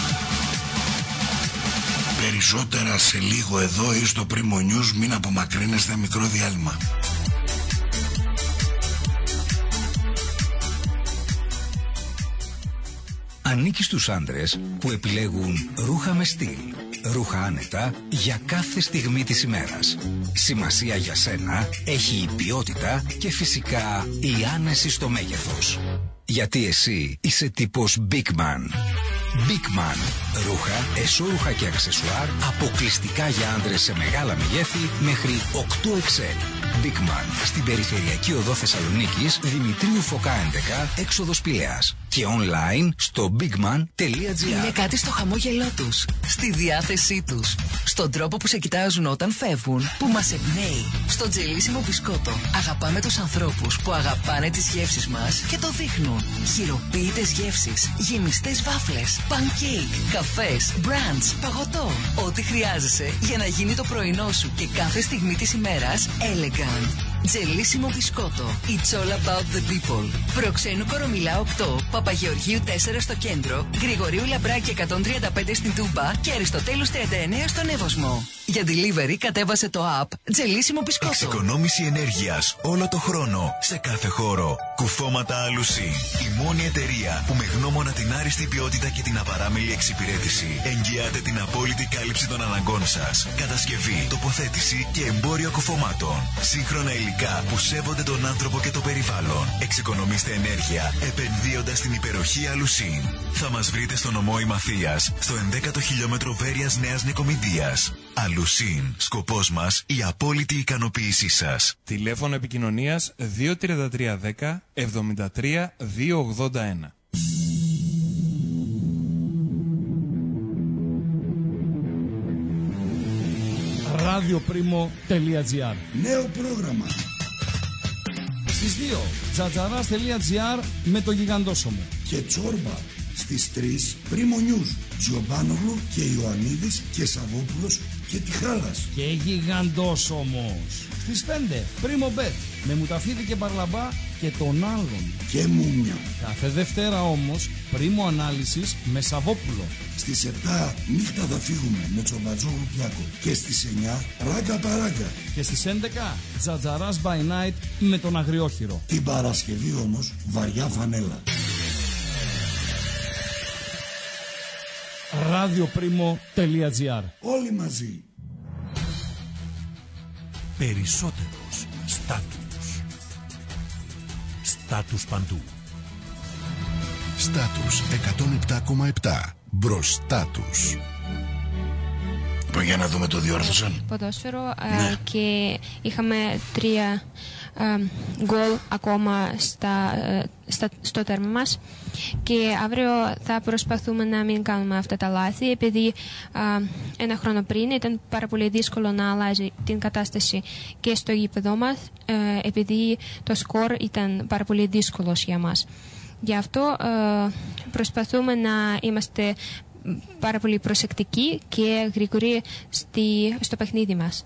Περισσότερα σε λίγο εδώ ή στο Primo News. Μην απομακρύνεστε, μικρό διάλειμμα. Ανήκει στους άντρες που επιλέγουν ρούχα με στυλ, ρούχα άνετα για κάθε στιγμή της ημέρας. Σημασία για σένα έχει η ποιότητα και φυσικά η άνεση στο μέγεθος. Γιατί εσύ είσαι τύπος Big Man. Big Man. Ρούχα, εσώρουχα και αξεσουάρ αποκλειστικά για άντρες σε μεγάλα μεγέθη μέχρι 8XL. Big Man. Στην περιφερειακή οδό Θεσσαλονίκης, Δημητρίου Φωκά 11, έξοδος Πηλαίας. Και online στο bigman.gr. Είναι κάτι στο χαμόγελό τους, στη διάθεσή τους, στον τρόπο που σε κοιτάζουν όταν φεύγουν, που μας εμπνέει. Στο τζελίσιμο μπισκότο αγαπάμε τους ανθρώπους που αγαπάνε τις γεύσεις μας και το δείχνουν. Χειροποίητες γεύσεις, γεμιστές βάφλες, pancake, καφές, brunch, παγωτό. Ό,τι χρειάζεσαι για να γίνει το πρωινό σου και κάθε στιγμή της ημέρας elegant. Τζελίσιμο μπισκότο. It's all about the people. Προξένου Κορομιλά 8, Παπαγεωργίου 4 στο κέντρο, Γρηγορίου Λαμπράκη 135 στην Τούμπα και Αριστοτέλους 39 στον Εύωσμο. Για delivery κατέβασε το app Τζελίσιμο μπισκότο. Εξοικονόμηση ενέργειας όλο το χρόνο, σε κάθε χώρο. Κουφώματα Αλουσίν. Η μόνη εταιρεία που με γνώμονα την άριστη ποιότητα και την απαράμιλη εξυπηρέτηση εγγυάται την απόλυτη κάλυψη των αναγκών σας. Κατασκευή, τοποθέτηση και εμπόριο κουφωμάτων. Σύγχρονα υλικά που σέβονται τον άνθρωπο και το περιβάλλον. Εξοικονομήστε ενέργεια επενδύοντας στην υπεροχή Αλουσίν. Θα μας βρείτε στο νομό Ημαθίας, στο 11ο χιλιόμετρο Βέρειας Νέας Νικομηδίας. Αλουσίν. Σκοπός μας η απόλυτη ικανοποίησή σας. Τηλέφωνο επικοινωνίας 23310 73 281. radioprimo.gr. Νέο πρόγραμμα. Στις 2 τζατζαράς.gr με το Γιγαντόσωμο. Και Τσόρμπα. Στις 3 Primo News. Τζιομπάνογλου και Ιωαννίδης και Σαββόπουλος και Τιχάλας. Και Γιγαντόσωμος. Στις 5 Primo Bet με Μουταφίδη και Μπαρλαμπά και τον άλλον. Και Μούμια. Κάθε Δευτέρα όμως Primo Ανάλυσης με Σαββόπουλο. Στις 7 νύχτα θα φύγουμε με Τσομπατζόγλου Πιάκο. Και στις 9 Ράγκα Παράγκα. Και στις 11 Τζατζαράς by Night με τον Αγριόχειρο. Την Παρασκευή όμως βαριά φανέλα. radioprimo.gr. Όλοι μαζί. Περισσότερος στάτους. Στάτους παντού. Στάτους 107,7. Μπροστά τους. Για να δούμε, το διόρθωσαν. Ποδόσφαιρο και είχαμε 3 γκολ ακόμα στο τέρμα μας και αύριο θα προσπαθούμε να μην κάνουμε αυτά τα λάθη, επειδή ένα χρόνο πριν ήταν πάρα πολύ δύσκολο να αλλάζει την κατάσταση και στο γήπεδο μας, επειδή το σκορ ήταν πάρα πολύ δύσκολος για μας. Γι' αυτό προσπαθούμε να είμαστε πάρα πολύ προσεκτικοί και γρήγοροι στο παιχνίδι μας.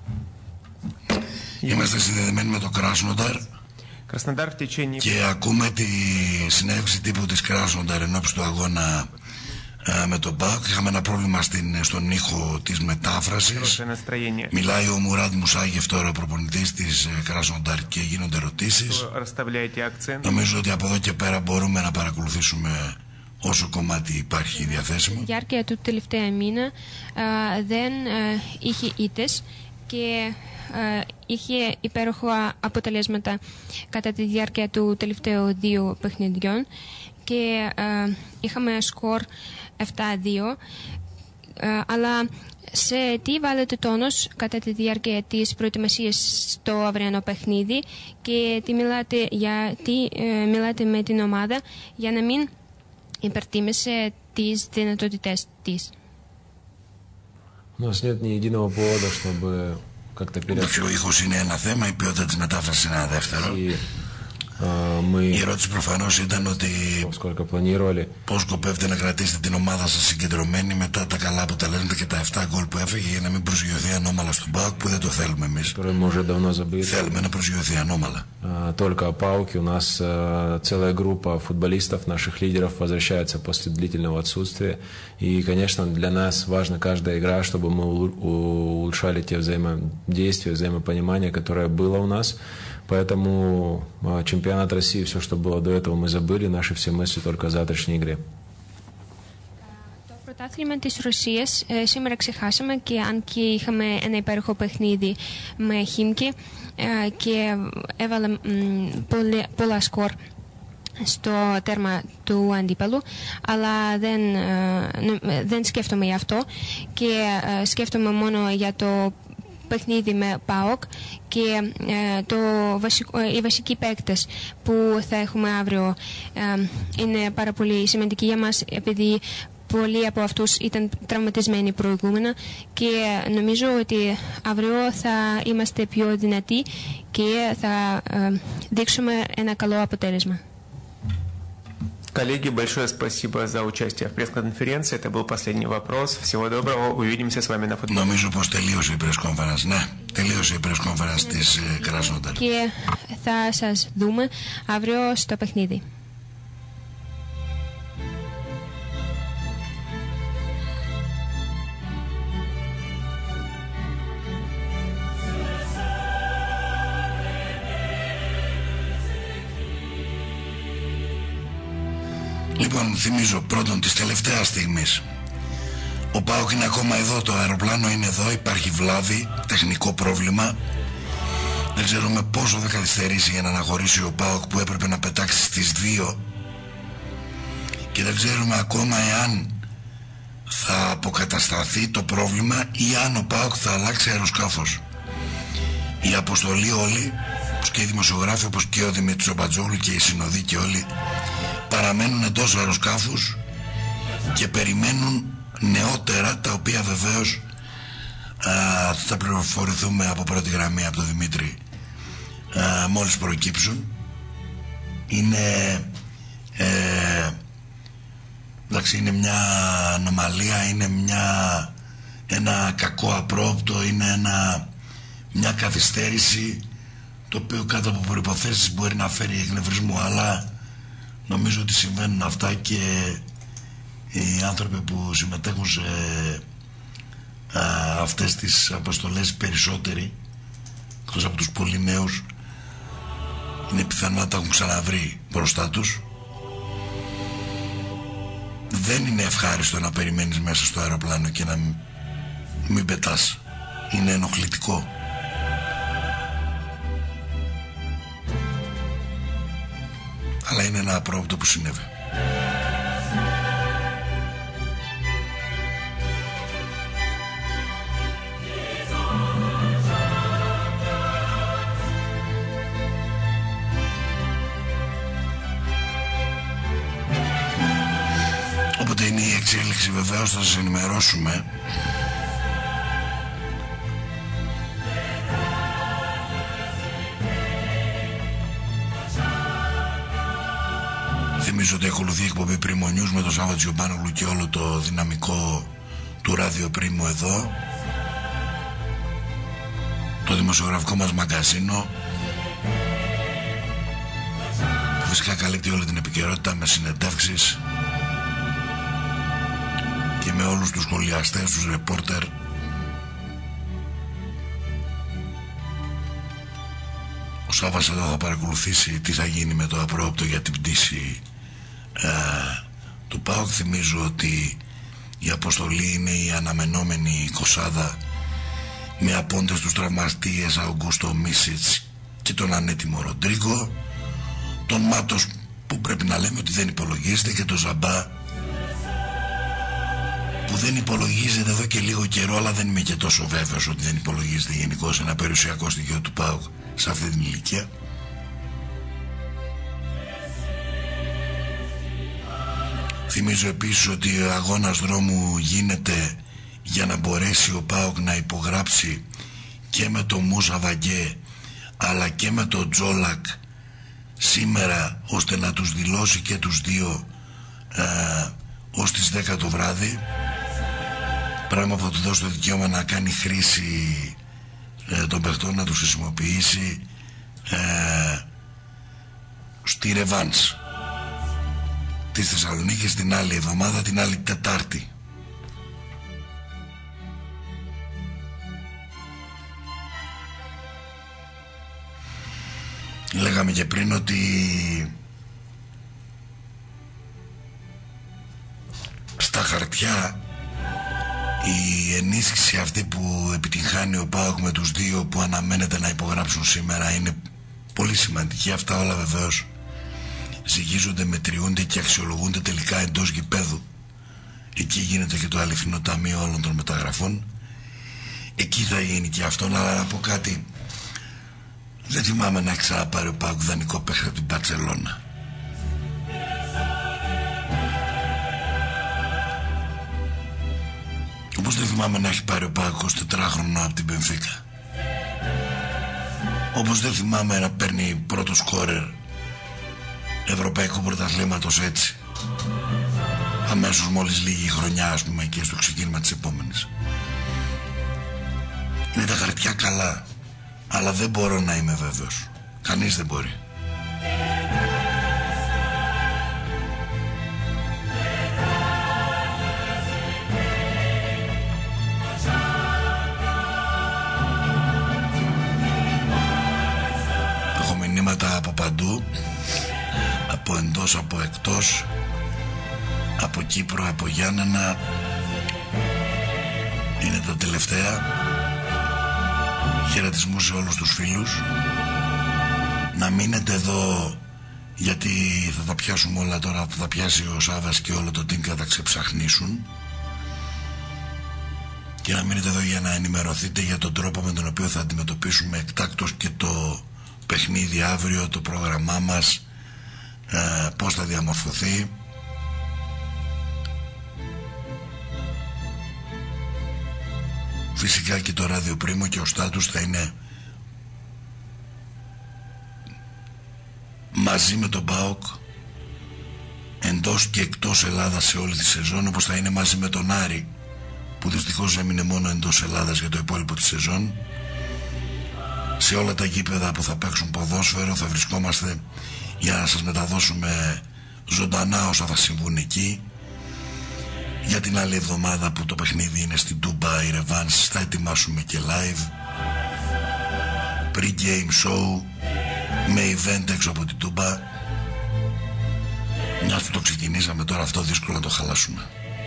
Είμαστε συνδεδεμένοι με το Κράσνονταρ και ακούμε τη συνέντευξη τύπου της Κράσνονταρ ενώπιση του αγώνα με τον ΠΑΟΚ. Είχαμε ένα πρόβλημα στον ήχο της μετάφρασης. Μιλάει ο Μουράντ Μουσάγεφ τώρα, προπονητής της Κράσνονταρ, και γίνονται ερωτήσεις. Νομίζω ότι από εδώ και πέρα μπορούμε να παρακολουθήσουμε όσο κομμάτι υπάρχει διαθέσιμο. Στη διάρκεια του τελευταίου μήνα δεν είχε ήττες και είχε υπέροχα αποτελέσματα κατά τη διάρκεια του τελευταίου 2 παιχνιδιών και είχαμε σκορ 7-2, αλλά σε τι βάλετε τόνος κατά τη διάρκεια της προετοιμασίας στο αυριανό παιχνίδι και τι μιλάτε με την ομάδα για να μην υπερτίμησε τις δυνατότητες της. Ο ήχος είναι ένα θέμα, η ποιότητα της μετάφρασης είναι ένα δεύτερο. Η ερώτηση προφανώς ήταν ότι πώς σκοπεύετε να κρατήσετε την ομάδα σας συγκεντρωμένη μετά τα καλά αποτελέσματα και τα 7 γκολ που έφεγε, για να μην προσγειωθεί ανώμαλα στον ΠΑΟΚ, που δεν το θέλουμε εμείς. Θέλουμε να προσγειωθεί ανώμαλα. Только о ПАОКе у нас целая группа футболистов, наших лидеров, возвращается после длительного отсутствия. И, конечно, для нас важна каждая игра, чтобы мы улучшали те взаимодействия, взаимопонимание, которое было у нас. Поэтому чемпионат России, все, что было до этого, мы забыли. Наши все мысли только о завтрашней игре. Το πρωτάθλημα της Ρωσίας σήμερα ξεχάσαμε, και αν και είχαμε ένα υπέροχο παιχνίδι με Χίμκι και έβαλε πολλά σκορ στο τέρμα του αντίπαλου, αλλά δεν σκέφτομαι γι' αυτό και σκέφτομαι μόνο για το παιχνίδι με ΠΑΟΚ και οι βασικοί παίκτες που θα έχουμε αύριο είναι πάρα πολύ σημαντικοί για μας, επειδή πολλοί από αυτούς ήταν τραυματισμένοι προηγούμενα, και νομίζω ότι αύριο θα είμαστε πιο δυνατοί και θα δείξουμε ένα καλό αποτέλεσμα. Коллеги, большое спасибо за участие в пресс-конференции. Это был последний вопрос. Всего доброго. Увидимся с вами на футболе. Νομίζω πως τελείωσε η press-conference. Ναι, τελείωσε η press-conference της Κράσνονταρ. Και θα σας δούμε αύριο στο παιχνίδι. Λοιπόν, θυμίζω πρώτον της τελευταίας στιγμής. Ο ΠΑΟΚ είναι ακόμα εδώ, το αεροπλάνο είναι εδώ, υπάρχει βλάβη, τεχνικό πρόβλημα. Δεν ξέρουμε πόσο θα καθυστερήσει για να αναχωρήσει ο ΠΑΟΚ, που έπρεπε να πετάξει στις 2. Και δεν ξέρουμε ακόμα εάν θα αποκατασταθεί το πρόβλημα ή αν ο ΠΑΟΚ θα αλλάξει αεροσκάφος. Η αποστολή όλοι, όπως και οι δημοσιογράφοι, όπως και ο Δημήτρης Μπατζόγλου και οι συνοδοί και όλοι, παραμένουν εντός αεροσκάφους και περιμένουν νεότερα, τα οποία βεβαίως θα πληροφορηθούμε από πρώτη γραμμή από τον Δημήτρη μόλις προκύψουν. Είναι εντάξει, είναι μια ανομαλία, είναι ένα κακό απρόπτο, είναι μια καθυστέρηση, το οποίο κάτω από προϋποθέσεις μπορεί να φέρει εκνευρισμό, αλλά νομίζω ότι συμβαίνουν αυτά και οι άνθρωποι που συμμετέχουν σε αυτές τις αποστολές, περισσότεροι εκτός από τους πολύ νέους, είναι πιθανό να τα έχουν ξαναβρει μπροστά τους. Δεν είναι ευχάριστο να περιμένεις μέσα στο αεροπλάνο και να μην πετάς. Είναι ενοχλητικό. Αλλά είναι ένα απρόπτο που συνέβη. Όποτε είναι η εξέλιξη, βεβαίως θα σας ενημερώσουμε. Θυμίζω ότι ακολουθεί η εκπομπή Primo News με τον Σάββα Τζιομπάνογλου και όλο το δυναμικό του ράδιο Primo εδώ. Το δημοσιογραφικό μας μαγκαζίνο, που φυσικά καλύπτει όλη την επικαιρότητα με συνεντεύξεις και με όλους τους σχολιαστές, τους ρεπόρτερ. Ο Σάββας εδώ θα παρακολουθήσει τι θα γίνει με το απρόοπτο για την πτήση του ΠΑΟΚ. Θυμίζω ότι η αποστολή είναι η αναμενόμενη Κοσάδα, με απόντες τους τραυματίες Αουγκούστο Μίσιτς και τον ανέτοιμο Ροντρίγκο, τον Μάτος που πρέπει να λέμε ότι δεν υπολογίζεται, και τον Ζαμπά που δεν υπολογίζεται εδώ και λίγο καιρό, αλλά δεν είμαι και τόσο βέβαιος ότι δεν υπολογίζεται γενικώς ένα περιουσιακό στοιχείο του ΠΑΟΚ σε αυτή την ηλικία. Θυμίζω επίσης ότι ο αγώνας δρόμου γίνεται για να μπορέσει ο ΠΑΟΚ να υπογράψει και με τον Μούσα Βαγκέ αλλά και με τον Τζόλακ σήμερα, ώστε να τους δηλώσει και τους δύο ως τις 10 το βράδυ, πράγμα που θα του δώσει το δικαίωμα να κάνει χρήση των παιχτών, να τους χρησιμοποιήσει στη ρεβάνς της Θεσσαλονίκης την άλλη εβδομάδα, την άλλη Τετάρτη. Λέγαμε και πριν ότι στα χαρτιά η ενίσχυση αυτή που επιτυγχάνει ο ΠΑΟΚ με τους δύο που αναμένεται να υπογράψουν σήμερα είναι πολύ σημαντική. Αυτά όλα βεβαίως ζυγίζονται, μετριούνται και αξιολογούνται τελικά εντός γηπέδου. Εκεί γίνεται και το αληθινό ταμείο όλων των μεταγραφών. Εκεί θα γίνει και αυτό. Αλλά να πω κάτι, δεν θυμάμαι να έχει ξαναπάρει ο ΠΑΟΚ δανεικό παίχτη από την Μπαρτσελώνα. Όπως δεν θυμάμαι να έχει πάρει ο ΠΑΟΚ 24χρονο από την Μπενφίκα. Όπως δεν θυμάμαι να παίρνει πρώτο σκόρερ ευρωπαϊκού πρωταθλήματος έτσι, αμέσως μόλις λίγη η χρονιά, ας πούμε, και στο ξεκίνημα της επόμενης. Είναι τα χαρτιά καλά, αλλά δεν μπορώ να είμαι βέβαιος. Κανείς δεν μπορεί. Έχω μηνύματα από παντού, από εντός, από εκτός, από Κύπρο, από Γιάννενα. Είναι τα τελευταία. Χαιρετισμού σε όλους τους φίλους. Να μείνετε εδώ, γιατί θα τα πιάσουμε όλα τώρα που θα πιάσει ο Σάββας και όλο το team θα τα ξεψαχνίσουν. Και να μείνετε εδώ για να ενημερωθείτε για τον τρόπο με τον οποίο θα αντιμετωπίσουμε εκτάκτως και το παιχνίδι αύριο, το πρόγραμμά μας, πώς θα διαμορφωθεί. Φυσικά και το Ράδιο Πρίμο και ο Στάτους θα είναι μαζί με τον ΠΑΟΚ εντός και εκτός Ελλάδας σε όλη τη σεζόν, όπως θα είναι μαζί με τον Άρη, που δυστυχώς έμεινε μόνο εντός Ελλάδας για το υπόλοιπο της σεζόν. Σε όλα τα γήπεδα που θα παίξουν ποδόσφαιρο θα βρισκόμαστε για να σας μεταδώσουμε ζωντανά όσα θα συμβούν εκεί. Για την άλλη εβδομάδα που το παιχνίδι είναι στην Τούμπα, η Ρεβάνς, θα ετοιμάσουμε και live pre-game show με event έξω από την Τούμπα. Μιας που το ξεκινήσαμε τώρα, αυτό δύσκολο να το χαλάσουμε.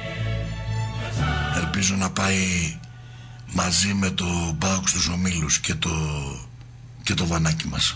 Ελπίζω να πάει μαζί με το ΠΑΟΚ στους ομίλους και το βανάκι μας.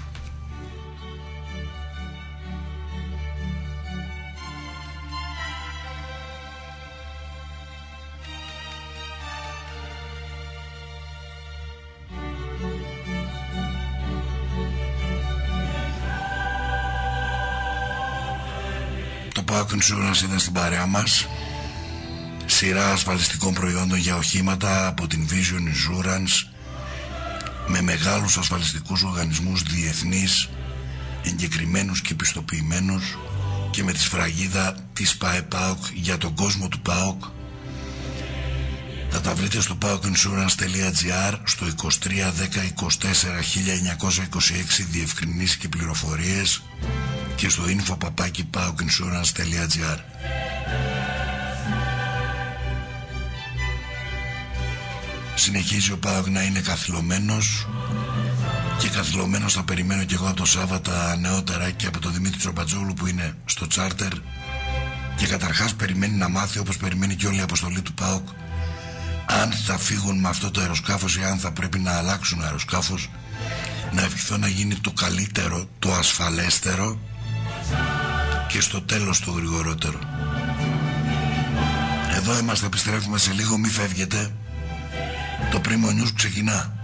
Το ΠΑΟΚ Insurance ήταν στην παρέα μας. Σειρά ασφαλιστικών προϊόντων για οχήματα από την Vision Insurance, με μεγάλους ασφαλιστικούς οργανισμούς διεθνείς, εγκεκριμένους και πιστοποιημένους, και με τη σφραγίδα της ΠΑΕ-ΠΑΟΚ για τον κόσμο του ΠΑΟΚ. Θα τα βρείτε στο paokinsurance.gr, στο 23 10 24 1926 διευκρινήσεις και πληροφορίες, και στο info@paokinsurance.gr. Συνεχίζει ο ΠΑΟΚ να είναι καθυλωμένος, και καθυλωμένος θα περιμένω και εγώ από το Σάββατα νεότερα και από τον Δημήτρη Τσομπατζόγλου που είναι στο τσάρτερ, και καταρχάς περιμένει να μάθει, όπως περιμένει και όλη η αποστολή του ΠΑΟΚ, αν θα φύγουν με αυτό το αεροσκάφος ή αν θα πρέπει να αλλάξουν αεροσκάφος. Να ευχηθώ να γίνει το καλύτερο, το ασφαλέστερο και στο τέλος το γρηγορότερο. Εδώ είμαστε, επιστρέφουμε σε λίγο, μη φεύγετε. Το Primo News ξεκινά.